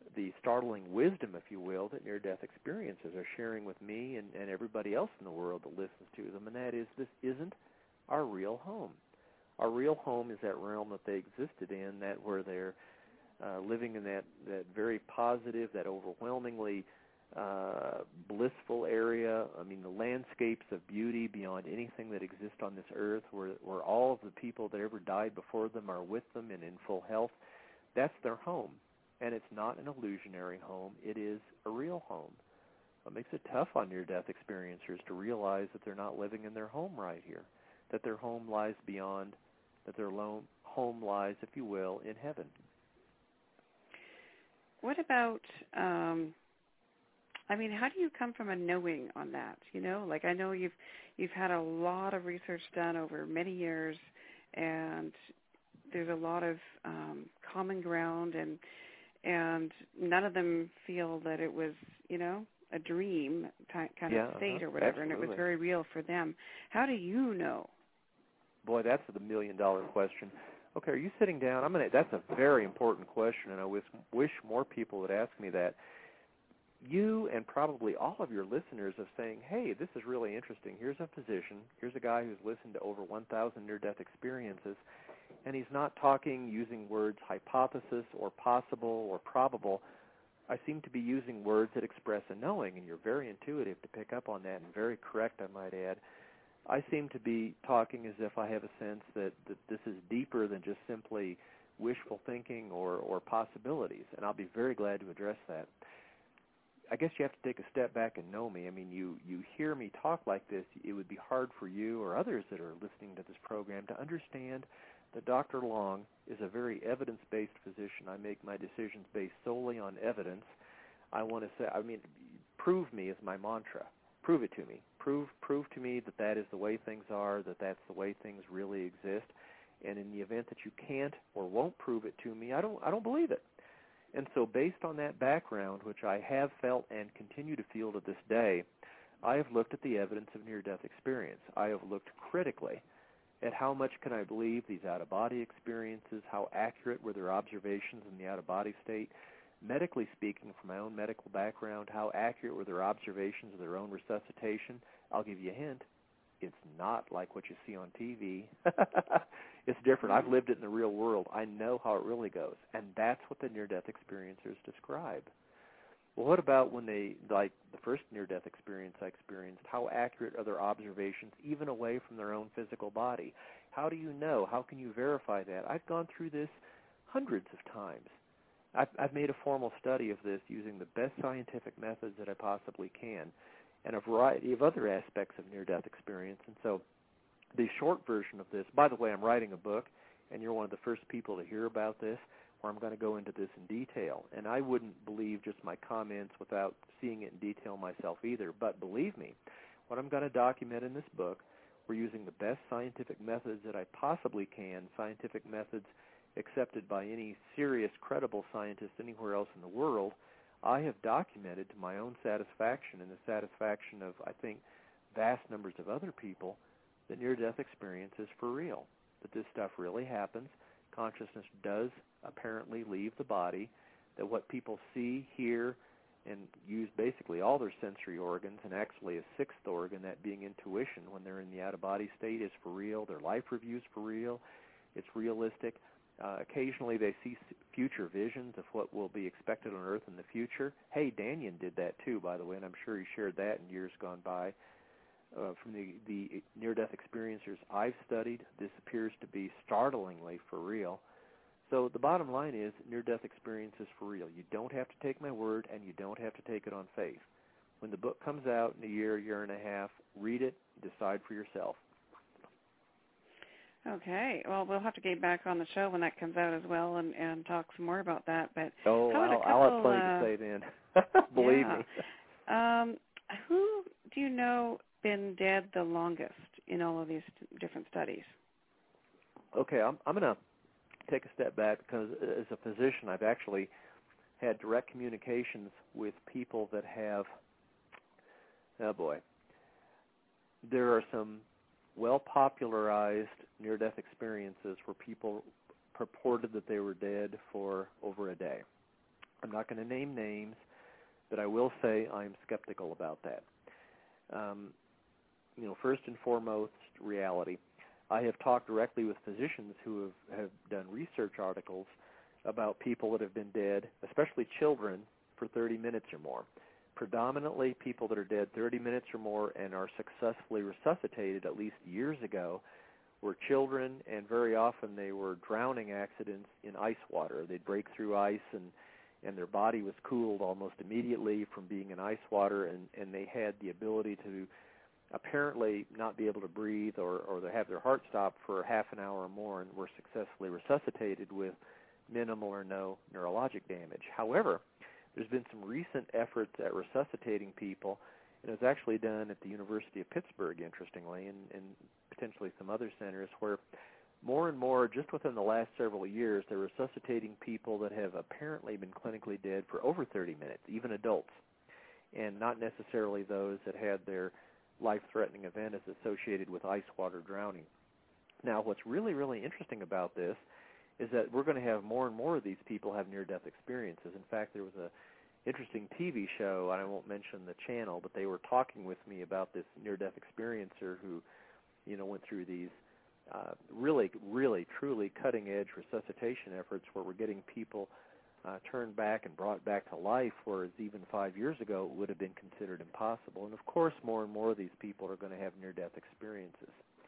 the startling wisdom, if you will, that near-death experiences are sharing with me and, and everybody else in the world that listens to them, and that is this isn't our real home. Our real home is that realm that they existed in, that where they're uh, living in that, that very positive, that overwhelmingly uh, blissful area. I mean, the landscapes of beauty beyond anything that exists on this earth, where, where all of the people that ever died before them are with them and in full health. That's their home. And it's not an illusionary home. It is a real home. It makes it tough on near-death experiencers to realize that they're not living in their home right here, that their home lies beyond, that their lo- home lies, if you will, in heaven. What about, um, I mean, how do you come from a knowing on that? You know, like I know you've you've had a lot of research done over many years, and there's a lot of um, common ground, and and none of them feel that it was, you know, a dream kind yeah, of state uh-huh. or whatever, Absolutely. and it was very real for them. How do you know? Boy, that's the million-dollar question. Okay, are you sitting down? I'm gonna. That's a very important question, and I wish, wish more people would ask me that. You and probably all of your listeners are saying, hey, this is really interesting. Here's a physician. Here's a guy who's listened to over one thousand near-death experiences, and he's not talking using words hypothesis or possible or probable. I seem to be using words that express a knowing, and you're very intuitive to pick up on that and very correct, I might add. I seem to be talking as if I have a sense that, that this is deeper than just simply wishful thinking or, or possibilities, and I'll be very glad to address that. I guess you have to take a step back and know me. I mean, you, you hear me talk like this, it would be hard for you or others that are listening to this program to understand that Doctor Long is a very evidence-based physician. I make my decisions based solely on evidence. I want to say, I mean, prove me is my mantra. Prove it to me. Prove prove to me that that is the way things are, that that's the way things really exist. And in the event that you can't or won't prove it to me, I don't I don't believe it. And so based on that background, which I have felt and continue to feel to this day, I have looked at the evidence of near-death experience. I have looked critically at how much can I believe these out-of-body experiences, how accurate were their observations in the out-of-body state. Medically speaking, from my own medical background, how accurate were their observations of their own resuscitation. I'll give you a hint. It's not like what you see on T V. It's different. I've lived it in the real world. I know how it really goes, and that's what the near-death experiencers describe. Well, what about when they, like the first near-death experience I experienced, how accurate are their observations even away from their own physical body? How do you know? How can you verify that? I've gone through this hundreds of times. I've, I've made a formal study of this using the best scientific methods that I possibly can, and a variety of other aspects of near-death experience. And so the short version of this, by the way, I'm writing a book, and you're one of the first people to hear about this, where I'm going to go into this in detail. And I wouldn't believe just my comments without seeing it in detail myself either. But believe me, what I'm going to document in this book, we're using the best scientific methods that I possibly can, scientific methods accepted by any serious, credible scientist anywhere else in the world. I have documented to my own satisfaction and the satisfaction of, I think, vast numbers of other people, that near-death experience is for real, that this stuff really happens. Consciousness does apparently leave the body, that what people see, hear, and use basically all their sensory organs, and actually a sixth organ, that being intuition, when they're in the out-of-body state, is for real. Their life review's for real. It's realistic. Uh, occasionally they see future visions of what will be expected on Earth in the future. Hey, Danyan did that too, by the way, and I'm sure he shared that in years gone by. Uh, from the, the near-death experiencers I've studied, this appears to be startlingly for real. So the bottom line is near-death experience is for real. You don't have to take my word, and you don't have to take it on faith. When the book comes out in a year, year and a half, read it, decide for yourself. Okay. Well, we'll have to get back on the show when that comes out as well and, and talk some more about that. But oh, how I'll, couple, I'll have plenty uh, to say then. Believe yeah. me. Um, who do you know been dead the longest in all of these different studies? Okay, I'm, I'm going to take a step back because as a physician, I've actually had direct communications with people that have, oh boy, there are some well-popularized near-death experiences where people purported that they were dead for over a day. I'm not going to name names, but I will say I'm skeptical about that. Um, you know, first and foremost, reality. I have talked directly with physicians who have, have done research articles about people that have been dead, especially children, for thirty minutes or more. Predominantly people that are dead thirty minutes or more and are successfully resuscitated at least years ago were children, and very often they were drowning accidents in ice water. They'd break through ice, and, and their body was cooled almost immediately from being in ice water, and, and they had the ability to apparently not be able to breathe or, or they have their heart stop for half an hour or more and were successfully resuscitated with minimal or no neurologic damage. However, there's been some recent efforts at resuscitating people, and it was actually done at the University of Pittsburgh, interestingly, and, and potentially some other centers, where more and more, just within the last several years, they're resuscitating people that have apparently been clinically dead for over thirty minutes, even adults, and not necessarily those that had their life-threatening event as associated with ice water drowning. Now, what's really, really interesting about this is that we're going to have more and more of these people have near-death experiences. In fact, there was a interesting T V show, and I won't mention the channel, but they were talking with me about this near-death experiencer who, you know, went through these uh, really, really, truly cutting-edge resuscitation efforts where we're getting people uh, turned back and brought back to life, whereas even five years ago it would have been considered impossible. And, of course, more and more of these people are going to have near-death experiences.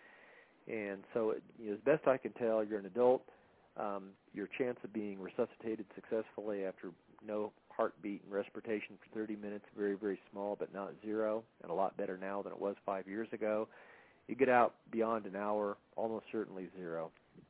And so, it, you know, as best I can tell, you're an adult. Um, your chance of being resuscitated successfully after no heartbeat and respiration for thirty minutes, very, very small, but not zero, and a lot better now than it was five years ago. You get out beyond an hour, almost certainly zero.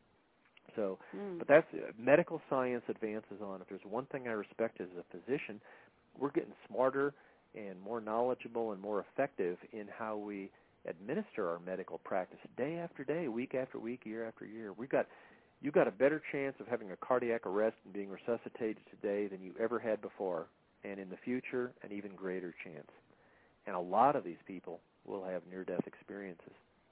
So, mm. but that's uh, medical science advances on. If there's one thing I respect as a physician, we're getting smarter and more knowledgeable and more effective in how we administer our medical practice day after day, week after week, year after year. We've got You've got a better chance of having a cardiac arrest and being resuscitated today than you ever had before, and in the future, an even greater chance. And a lot of these people will have near-death experiences.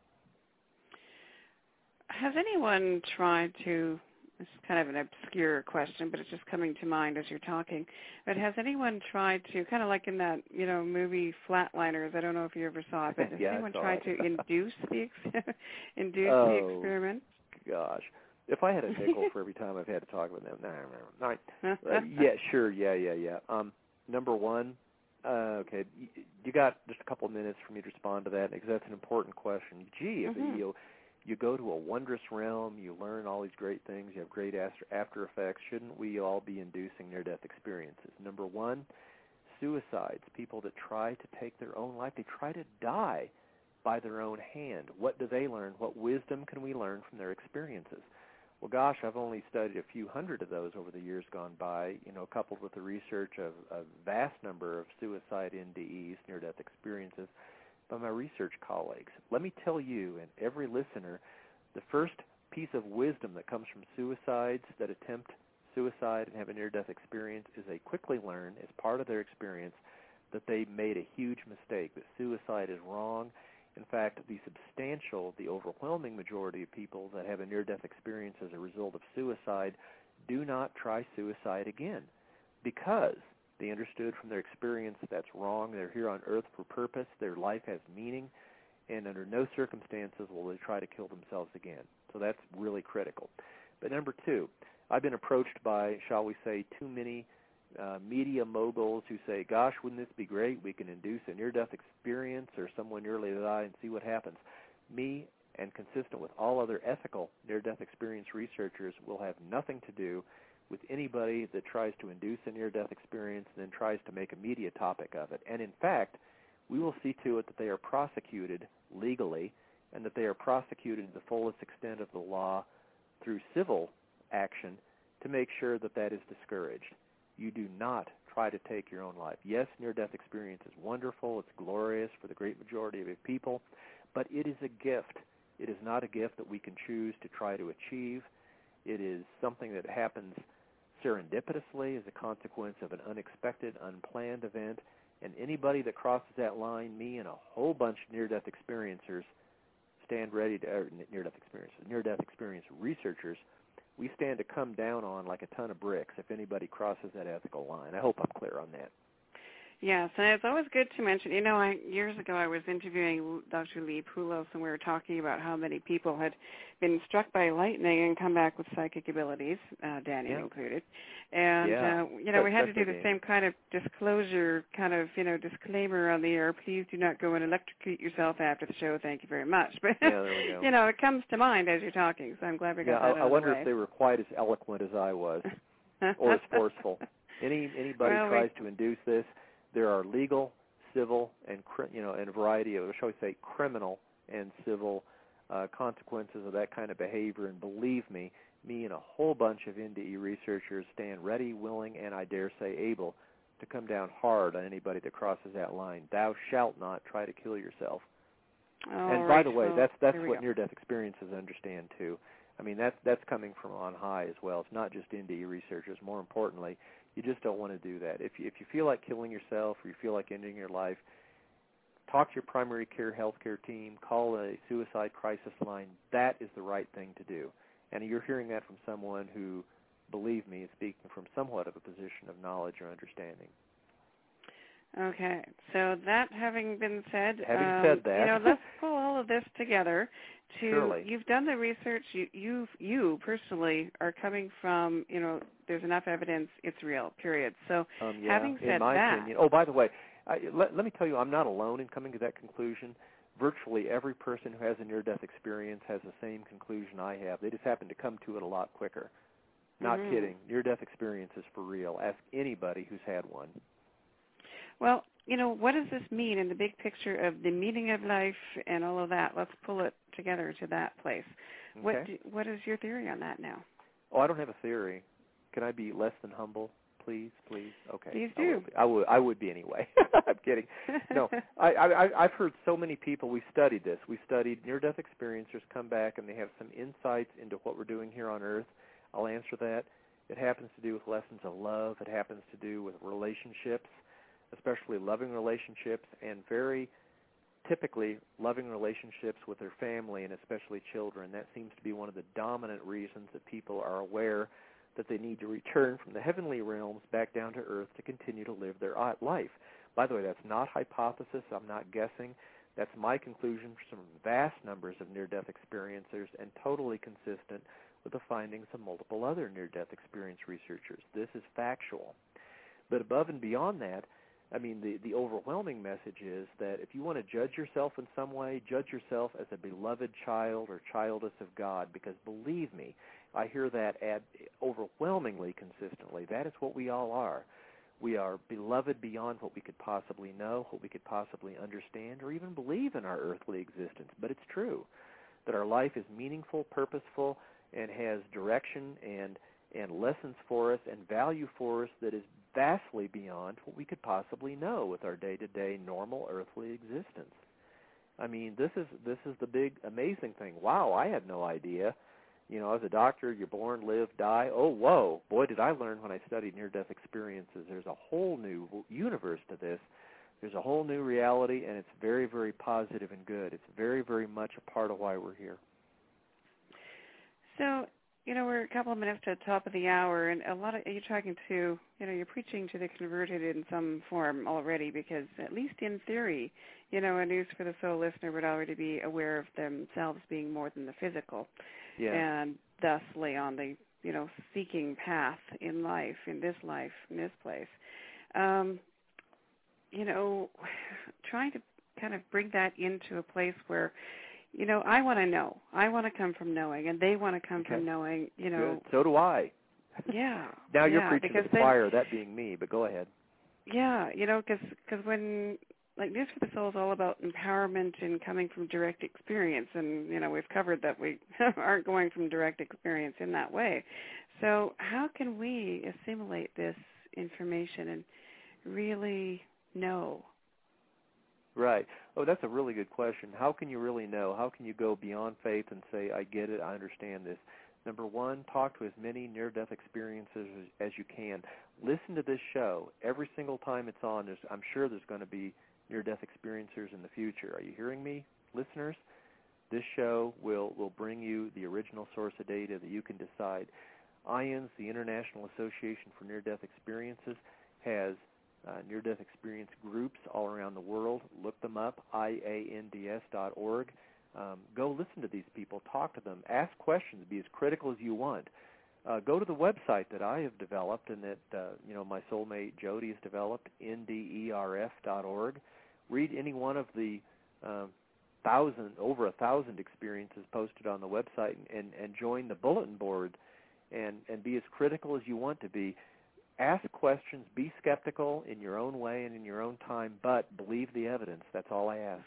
Has anyone tried to, this is kind of an obscure question, but it's just coming to mind as you're talking, but has anyone tried to, kind of like in that, you know, movie Flatliners, I don't know if you ever saw it, but has yeah, anyone tried it. to induce the, ex- induce oh, the experiment? Gosh. If I had a nickel for every time I've had to talk with them, no, no, no. All right. uh, yeah, sure, yeah, yeah, yeah. Um, number one, uh, okay, you, you got just a couple of minutes for me to respond to that because that's an important question. Gee, if mm-hmm. you you go to a wondrous realm, you learn all these great things, you have great after, after effects. Shouldn't we all be inducing near-death experiences? Number one, suicides. People that try to take their own life, they try to die by their own hand. What do they learn? What wisdom can we learn from their experiences? Well, gosh, I've only studied a few hundred of those over the years gone by, you know, coupled with the research of a vast number of suicide N D Es, near-death experiences, by my research colleagues. Let me tell you and every listener, the first piece of wisdom that comes from suicides that attempt suicide and have a near-death experience is they quickly learn, as part of their experience, that they made a huge mistake, that suicide is wrong. In fact, the substantial, the overwhelming majority of people that have a near-death experience as a result of suicide do not try suicide again because they understood from their experience that's wrong. They're here on earth for purpose. Their life has meaning, and under no circumstances will they try to kill themselves again. So that's really critical. But number two, I've been approached by, shall we say, too many Uh, media moguls who say, gosh, wouldn't this be great? We can induce a near-death experience or someone nearly die and see what happens. Me, and consistent with all other ethical near-death experience researchers, will have nothing to do with anybody that tries to induce a near-death experience and then tries to make a media topic of it. And in fact, we will see to it that they are prosecuted legally and that they are prosecuted to the fullest extent of the law through civil action to make sure that that is discouraged. You do not try to take your own life. Yes, near-death experience is wonderful. It's glorious for the great majority of people, but it is a gift. It is not a gift that we can choose to try to achieve. It is something that happens serendipitously as a consequence of an unexpected, unplanned event, and anybody that crosses that line, me and a whole bunch of near-death experiencers stand ready to, or near-death experiences, near-death experience researchers, we stand to come down on like a ton of bricks if anybody crosses that ethical line. I hope I'm clear on that. Yes, and it's always good to mention, you know, I, years ago I was interviewing Doctor Lee Poulos, and we were talking about how many people had been struck by lightning and come back with psychic abilities, uh, Danny yeah. included. And, yeah. uh, you know, That's, we had to do the game. same kind of disclosure, kind of, you know, disclaimer on the air. Please do not go and electrocute yourself after the show. Thank you very much. But, yeah, there we go. you know, it comes to mind as you're talking, so I'm glad we got yeah, that I, out I of wonder the way. if they were quite as eloquent as I was or as forceful. Any Anybody well, tries we, to induce this, there are legal, civil, and you know, and a variety of, shall we say, criminal and civil uh, consequences of that kind of behavior. And believe me, me and a whole bunch of N D E researchers stand ready, willing, and I dare say able to come down hard on anybody that crosses that line. Thou shalt not try to kill yourself. All and right, by the way, well, that's that's what go. near-death experiences understand too. I mean, that's that's coming from on high as well. It's not just N D E researchers. More importantly, you just don't want to do that. If you, if you feel like killing yourself or you feel like ending your life, talk to your primary care healthcare team. Call a suicide crisis line. That is the right thing to do. And you're hearing that from someone who, believe me, is speaking from somewhat of a position of knowledge or understanding. Okay, so that having been said, having um, said that, you know, let's pull all of this together. To Surely. You've done the research. You, you, you personally are coming from, you know, there's enough evidence. It's real. Period. So, um, yeah, having said in my that, opinion. Oh, by the way, I, let, let me tell you, I'm not alone in coming to that conclusion. Virtually every person who has a near-death experience has the same conclusion I have. They just happen to come to it a lot quicker. Not mm-hmm. kidding. Near-death experience is for real. Ask anybody who's had one. Well, you know, what does this mean in the big picture of the meaning of life and all of that? Let's pull it together to that place. Okay. What do, what is your theory on that now? Oh, I don't have a theory. Can I be less than humble, please? Please? Okay. Please I do. would be. I would, I would be anyway. I'm kidding. No, I, I, I've heard so many people, we studied this. We studied near-death experiencers come back and they have some insights into what we're doing here on Earth. I'll answer that. It happens to do with lessons of love. It happens to do with relationships, especially loving relationships, and very typically loving relationships with their family and especially children. That seems to be one of the dominant reasons that people are aware that they need to return from the heavenly realms back down to earth to continue to live their life. By the way, that's not hypothesis. I'm not guessing. That's my conclusion from vast numbers of near-death experiencers and totally consistent with the findings of multiple other near-death experience researchers. This is factual. But above and beyond that, I mean, the, the overwhelming message is that if you want to judge yourself in some way, judge yourself as a beloved child or childess of God, because believe me, I hear that ad overwhelmingly consistently. That is what we all are. We are beloved beyond what we could possibly know, what we could possibly understand, or even believe in our earthly existence. But it's true that our life is meaningful, purposeful, and has direction and and lessons for us and value for us that is vastly beyond what we could possibly know with our day-to-day normal earthly existence. I mean, this is this is the big amazing thing. Wow, I had no idea. You know, as a doctor, you're born, live, die. Oh, whoa, boy, did I learn when I studied near-death experiences. There's a whole new universe to this. There's a whole new reality, and it's very, very positive and good. It's very, very much a part of why we're here. So, you know, we're a couple of minutes to the top of the hour, and a lot of you're talking to, you know, you're preaching to the converted in some form already, because at least in theory, you know, a News for the Soul listener would already be aware of themselves being more than the physical, yeah. and thus lay on the, you know, seeking path in life, in this life, in this place. Um, you know, trying to kind of bring that into a place where, you know, I want to know. I want to come from knowing, and they want to come okay. from knowing, you know. Good. So do I. Yeah. Now you're yeah, preaching to the choir, that being me, but go ahead. Yeah, you know, because when, like, News for the Soul is all about empowerment and coming from direct experience, and, you know, we've covered that we aren't going from direct experience in that way. So how can we assimilate this information and really know? Right. Oh, that's a really good question. How can you really know? How can you go beyond faith and say, I get it, I understand this? Number one, talk to as many near-death experiences as, as you can. Listen to this show. Every single time it's on, there's, I'm sure there's going to be near-death experiencers in the future. Are you hearing me, listeners? This show will, will bring you the original source of data that you can decide. I A N S, the International Association for Near-Death Experiences, has uh, near-death experience groups all around the world. Look them up, I A N D S dot org. Um, go listen to these people, talk to them, ask questions, be as critical as you want. Uh, go to the website that I have developed and that uh, you know my soulmate Jody has developed, N D E R F dot org. Read any one of the uh, thousand, over a thousand experiences posted on the website, and, and, and join the bulletin board, and, and be as critical as you want to be. Ask questions, be skeptical in your own way and in your own time, but believe the evidence. That's all I ask.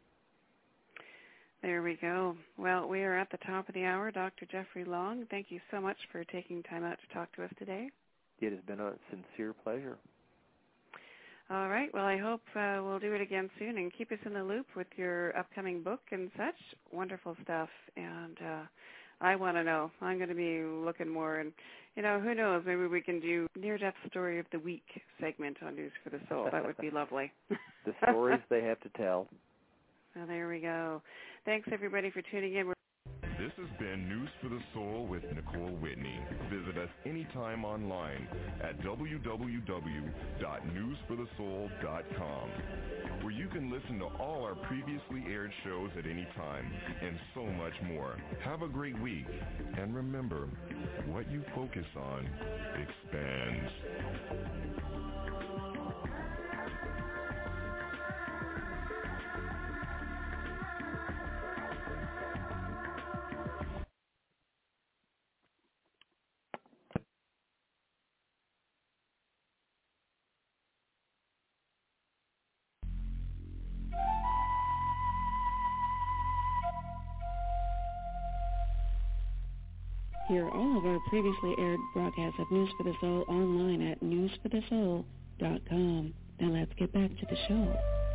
There we go. Well, we are at the top of the hour. Doctor Jeffrey Long, thank you so much for taking time out to talk to us today. It has been a sincere pleasure. All right. Well, I hope uh, we'll do it again soon, and keep us in the loop with your upcoming book and such. Wonderful stuff. And uh, I want to know. I'm going to be looking more. And, you know, who knows? Maybe we can do Near-Death Story of the Week segment on News for the Soul. That would be lovely. The stories they have to tell. Well, there we go. Thanks, everybody, for tuning in. We're This has been News for the Soul with Nicole Whitney. Visit us anytime online at w w w dot news for the soul dot com, where you can listen to all our previously aired shows at any time and so much more. Have a great week, and remember, what you focus on expands. Hear all of our previously aired broadcasts of News for the Soul online at news for the soul dot com. Now let's get back to the show.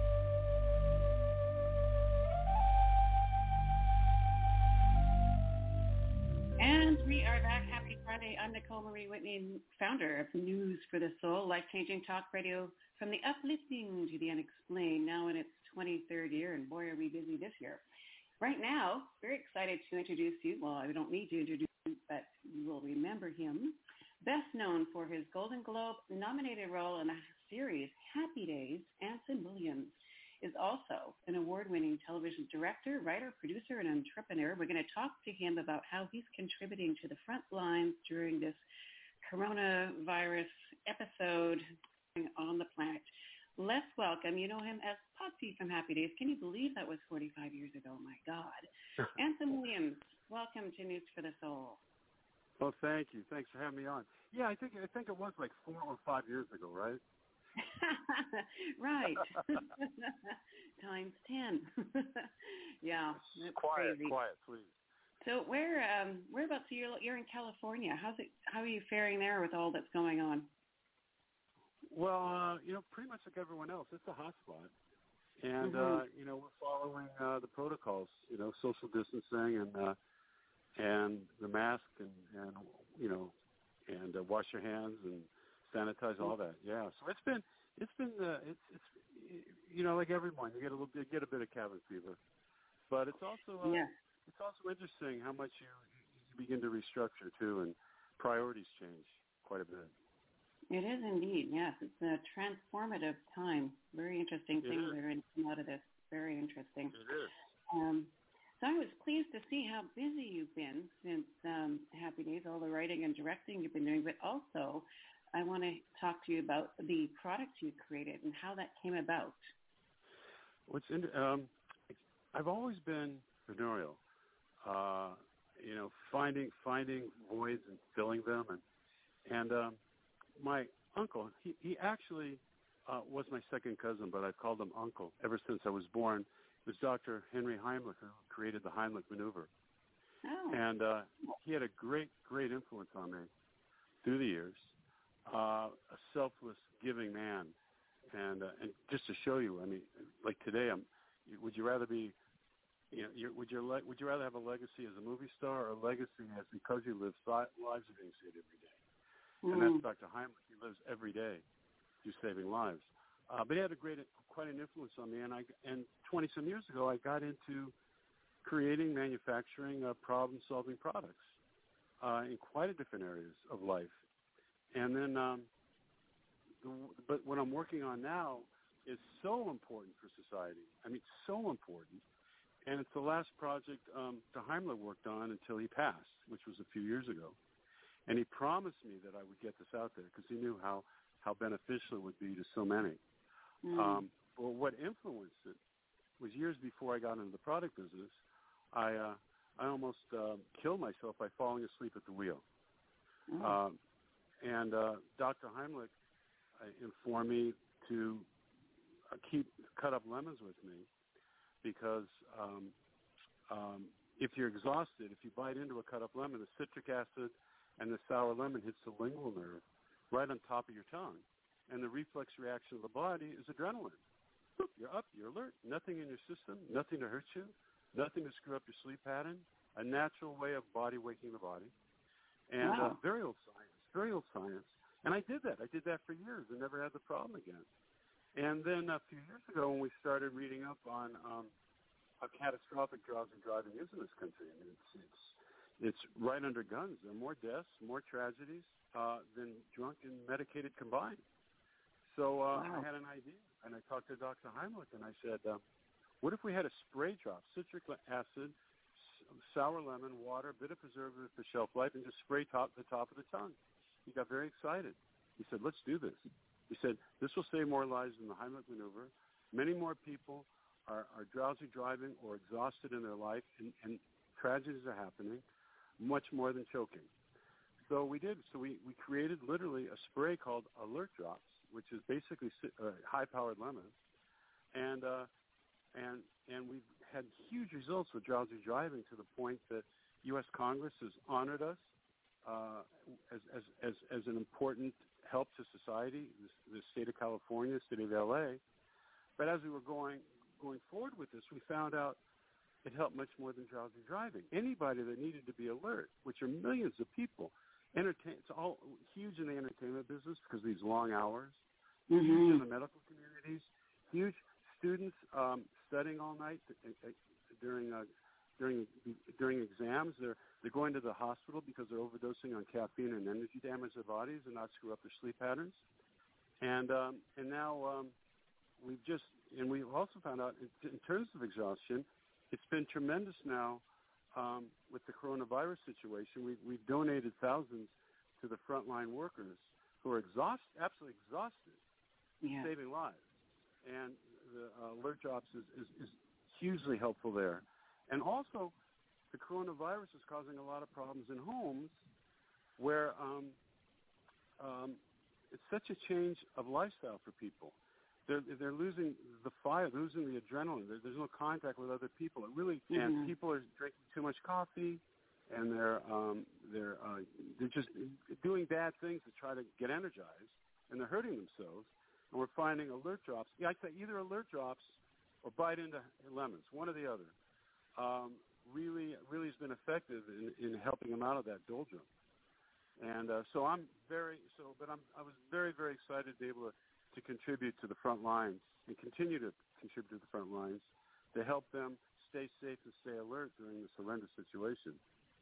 And we are back. Happy Friday. I'm Nicole Marie Whitney, founder of News for the Soul, life-changing talk radio from the uplifting to the unexplained, now in its twenty-third year, and boy, are we busy this year. Right now, very excited to introduce you. Well, I don't need to introduce you, but you will remember him. Best known for his Golden Globe-nominated role in the series Happy Days, Anson Williams is also an award-winning television director, writer, producer, and entrepreneur. We're going to talk to him about how he's contributing to the front lines during this coronavirus episode on the planet. Let's welcome, you know him as Potsy from Happy Days. Can you believe that was forty-five years ago? My God. Anson Williams, welcome to News for the Soul. Well, thank you. Thanks for having me on. Yeah, I think I think it was like four or five years ago, right? Right. Times ten. Yeah, that's quiet, crazy. Quiet, please. So where um, whereabouts are you? You're in California. How's it? How are you faring there with all that's going on? Well, uh, you know, pretty much like everyone else, it's a hotspot, and mm-hmm. uh, you know, we're following uh, the protocols. You know, social distancing and uh, and the mask and, and you know, and uh, wash your hands and sanitize, all that. Yeah. So it's been it's been uh, it's it's you know, like everyone, you get a little you get a bit of cabin fever, but it's also uh, yeah. it's also interesting how much you you begin to restructure too, and priorities change quite a bit. It is indeed, yes. It's a transformative time. Very interesting It things is. are going to come out of this. Very interesting. It is. Um, so I was pleased to see how busy you've been since um, Happy Days, all the writing and directing you've been doing, but also I want to talk to you about the products you created and how that came about. What's in, um, I've always been entrepreneurial, uh, you know, finding finding voids and filling them, and and um, my uncle, he, he actually uh, was my second cousin, but I've called him uncle ever since I was born. It was Doctor Henry Heimlich who created the Heimlich maneuver. Oh. And uh, he had a great, great influence on me through the years. Uh, a selfless, giving man. And uh, and just to show you, I mean, like today, I'm. Would you rather be, you know, you're, would you le- would you rather have a legacy as a movie star or a legacy as because you live si- lives are being saved every day? And that's Doctor Heimlich. He lives every day through saving lives. Uh, but he had a great, quite an influence on me. And I, and twenty some years ago, I got into creating, manufacturing, uh, problem-solving products. uh, in quite a different areas of life. And then, um, the, but what I'm working on now is so important for society. I mean, so important. And it's the last project um, De Heimler worked on until he passed, which was a few years ago. And he promised me that I would get this out there because he knew how, how beneficial it would be to so many. Mm. Um, well, what influenced it was years before I got into the product business, I uh, I almost uh, killed myself by falling asleep at the wheel. Mm. Um, and uh, Doctor Heimlich uh, informed me to uh, keep cut up lemons with me because um, um, if you're exhausted, if you bite into a cut up lemon, the citric acid and the sour lemon hits the lingual nerve right on top of your tongue. And the reflex reaction of the body is adrenaline. You're up, you're alert, nothing in your system, nothing to hurt you, nothing to screw up your sleep pattern, a natural way of body waking the body. And wow. uh, very old science, very old science. And I did that. I did that for years and never had the problem again. And then a few years ago when we started reading up on um, how catastrophic drowsy driving is in this country, I mean, it's, it's, it's right under guns. There are more deaths, more tragedies uh, than drunk and medicated combined. So uh, wow. I had an idea, and I talked to Doctor Heimlich, and I said, um, what if we had a spray drop, citric acid, sour lemon, water, a bit of preservative for shelf life, and just spray top the top of the tongue? He got very excited. He said, let's do this. He said, this will save more lives than the Heimlich maneuver. Many more people are, are drowsy driving or exhausted in their life, and, and tragedies are happening, much more than choking. So we did. So we, we created literally a spray called Alert Drops, which is basically uh, high-powered lemons, and uh, and and we've had huge results with drowsy driving to the point that U S Congress has honored us uh, as, as as as an important help to society. The, the state of California, the city of L A. But as we were going going forward with this, we found out it helped much more than drowsy driving. Anybody that needed to be alert, which are millions of people. Entertain, it's all huge in the entertainment business because of these long hours. Mm-hmm. Huge in the medical communities. Huge students um, studying all night during uh, during during exams. They're they're going to the hospital because they're overdosing on caffeine and energy to damage their bodies and not screw up their sleep patterns. And um, and now um, we've just and we've also found out in, in terms of exhaustion, it's been tremendous now. Um, with the coronavirus situation, we've, we've donated thousands to the frontline workers who are exhausted, absolutely exhausted, yeah. saving lives. And the uh, Alert Drops is, is, is hugely helpful there. And also, the coronavirus is causing a lot of problems in homes where um, um, it's such a change of lifestyle for people. They're they're losing the fire, losing the adrenaline. There, there's no contact with other people. It really mm-hmm. and people are drinking too much coffee, and they're um, they're uh, they're just doing bad things to try to get energized, and they're hurting themselves. And we're finding Alert Drops. Yeah, I'd say either Alert Drops or bite into lemons, one or the other. Um, really, really has been effective in, in helping them out of that doldrum. And uh, so I'm very so, but I'm I was very very excited to be able to. to contribute to the front lines and continue to contribute to the front lines to help them stay safe and stay alert during this horrendous situation.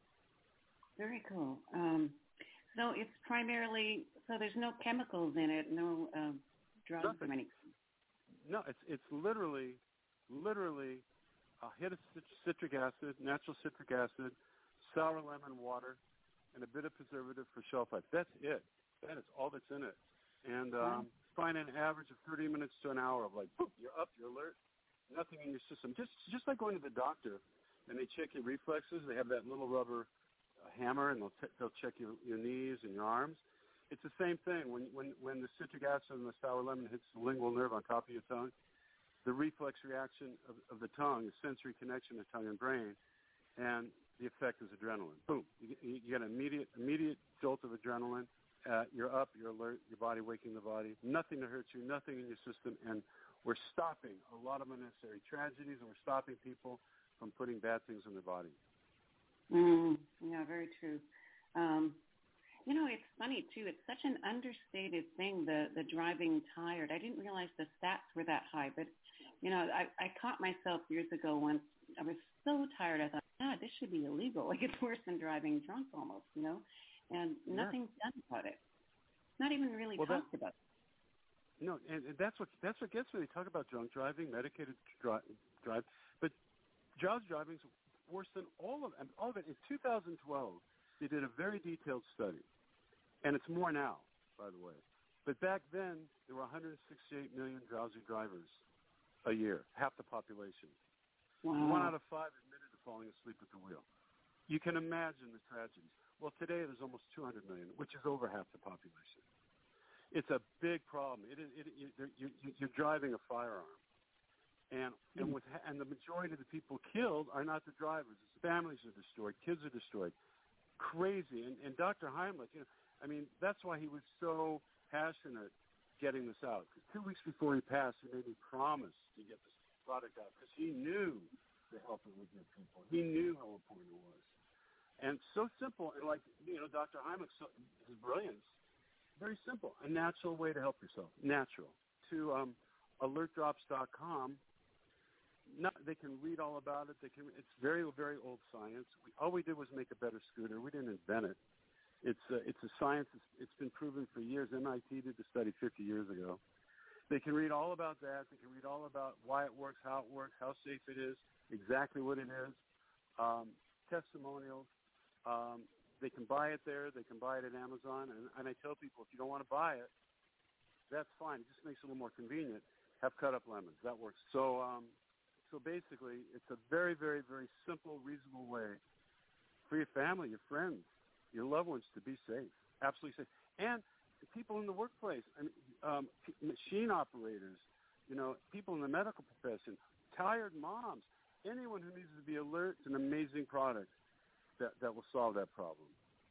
Very cool. Um, so it's primarily, so there's no chemicals in it, no uh, drugs Nothing. or anything? No, it's it's literally, literally a hit of citric acid, natural citric acid, sour lemon water, and a bit of preservative for shelf life. That's it. That is all that's in it. And um, wow. find an average of thirty minutes to an hour of like, boop, you're up, you're alert, nothing in your system. Just just like going to the doctor and they check your reflexes. They have that little rubber uh, hammer and they'll t- they'll check your, your knees and your arms. It's the same thing. When when when the citric acid and the sour lemon hits the lingual nerve on top of your tongue, the reflex reaction of, of the tongue, the sensory connection of tongue and brain, and the effect is adrenaline. Boom, you, you get an immediate immediate jolt of adrenaline. Uh, you're up, you're alert, your body waking the body, nothing to hurt you, nothing in your system, and we're stopping a lot of unnecessary tragedies, and we're stopping people from putting bad things in their body. Mm, yeah, very true. Um, you know, it's funny, too. It's such an understated thing, the, the driving tired. I didn't realize the stats were that high, but, you know, I, I caught myself years ago once. I was so tired. I thought, no, God, this should be illegal. Like it's worse than driving drunk almost, you know, and nothing's yeah. done about it. Not even really well, talked that, about. No, and, and that's what that's what gets me. They talk about drunk driving, medicated dri- drive, but drowsy driving is worse than all of them. All of it. In two thousand twelve, they did a very detailed study, and it's more now, by the way. But back then, there were one hundred sixty-eight million drowsy drivers a year, half the population. Wow. One out of five admitted to falling asleep at the wheel. You can imagine the tragedies. Well, today there's almost two hundred million, which is over half the population. It's a big problem. It is. It, it, it, you, you're driving a firearm, and and with and the majority of the people killed are not the drivers. It's the families are destroyed, kids are destroyed. Crazy. And, and Doctor Heimlich, you know, I mean, that's why he was so passionate getting this out. Because two weeks before he passed, he made me promise to get this product out because he knew the help it would give people. He knew how important it was, and so simple. And like you know, Doctor Heimlich, so, his brilliance. Very simple, a natural way to help yourself, natural. To um, alert drops dot com, not, they can read all about it. They can. It's very, very old science. We, all we did was make a better scooter. We didn't invent it. It's a, it's a science. It's, it's been proven for years. M I T did the study fifty years ago. They can read all about that. They can read all about why it works, how it works, how safe it is, exactly what it is, um, testimonials. Um, They can buy it there. They can buy it at Amazon. And, and I tell people, if you don't want to buy it, that's fine. It just makes it a little more convenient. Have cut-up lemons. That works. So um, so basically, it's a very, very, very simple, reasonable way for your family, your friends, your loved ones to be safe, absolutely safe. And people in the workplace, I mean, um, machine operators, you know, people in the medical profession, tired moms, anyone who needs to be alert, it's an amazing product. That, that will solve that problem.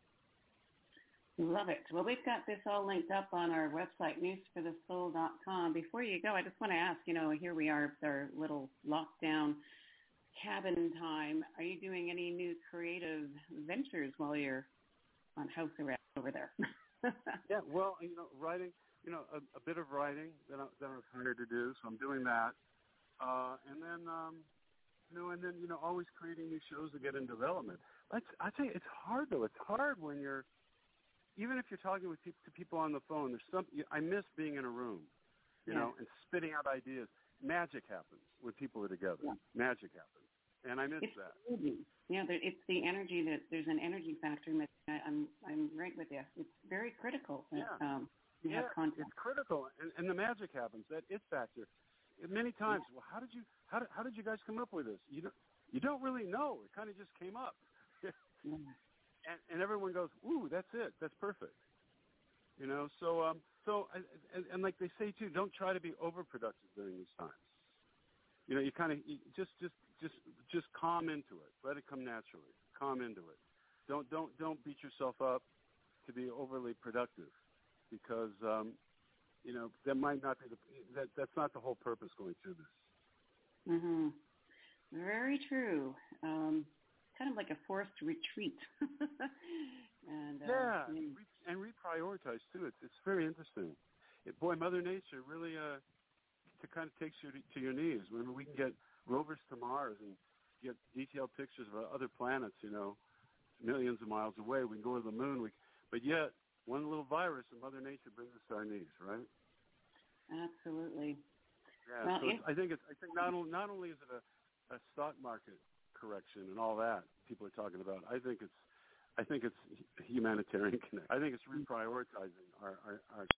Love it. Well, we've got this all linked up on our website, news for the soul dot com. Before you go, I just want to ask, you know, here we are with our little lockdown cabin time. Are you doing any new creative ventures while you're on house arrest over there? Yeah, well, you know, writing, you know, a, a bit of writing that I, that I was hired to do, so I'm doing that. Uh, and then, um, you know, and then, you know, always creating new shows to get in development. It's, I tell you, it's hard, though. It's hard when you're, even if you're talking with people, to people on the phone, there's some, I miss being in a room, you yeah. know, and spitting out ideas. Magic happens when people are together. Yeah. Magic happens. And I miss it's that. Energy. Yeah, there, it's the energy that, there's an energy factor. That I, I'm, I'm right with you. It's very critical that yeah. um, you yeah, have contact. It's critical. And, and the magic happens, that it factor. Many times, yeah. well, how did you, how did, how did you guys come up with this? You don't, you don't really know. It kind of just came up. Yeah. And, and everyone goes, "Ooh, that's it. That's perfect." You know. So, um, so, and, and like they say too, don't try to be overproductive during these times. You know, you kind of just, just, just, just calm into it. Let it come naturally. Calm into it. Don't, don't, don't beat yourself up to be overly productive, because um, you know that might not be the that that's not the whole purpose going through this. Mhm. Very true. Um, kind of like a forced retreat. and, uh, yeah, you know. and, re- and reprioritize too. It's it's very interesting. It, boy, Mother Nature really uh, to kind of takes you to, to your knees. When we can get rovers to Mars and get detailed pictures of other planets, you know, millions of miles away. We can go to the moon. We, but yet, one little virus and Mother Nature brings us to our knees, right? Absolutely. Yeah. Well, so it's, I think it's. I think not only not only is it a, a stock market correction and all that people are talking about. I think it's, I think it's humanitarian connect. I think it's reprioritizing our, our, our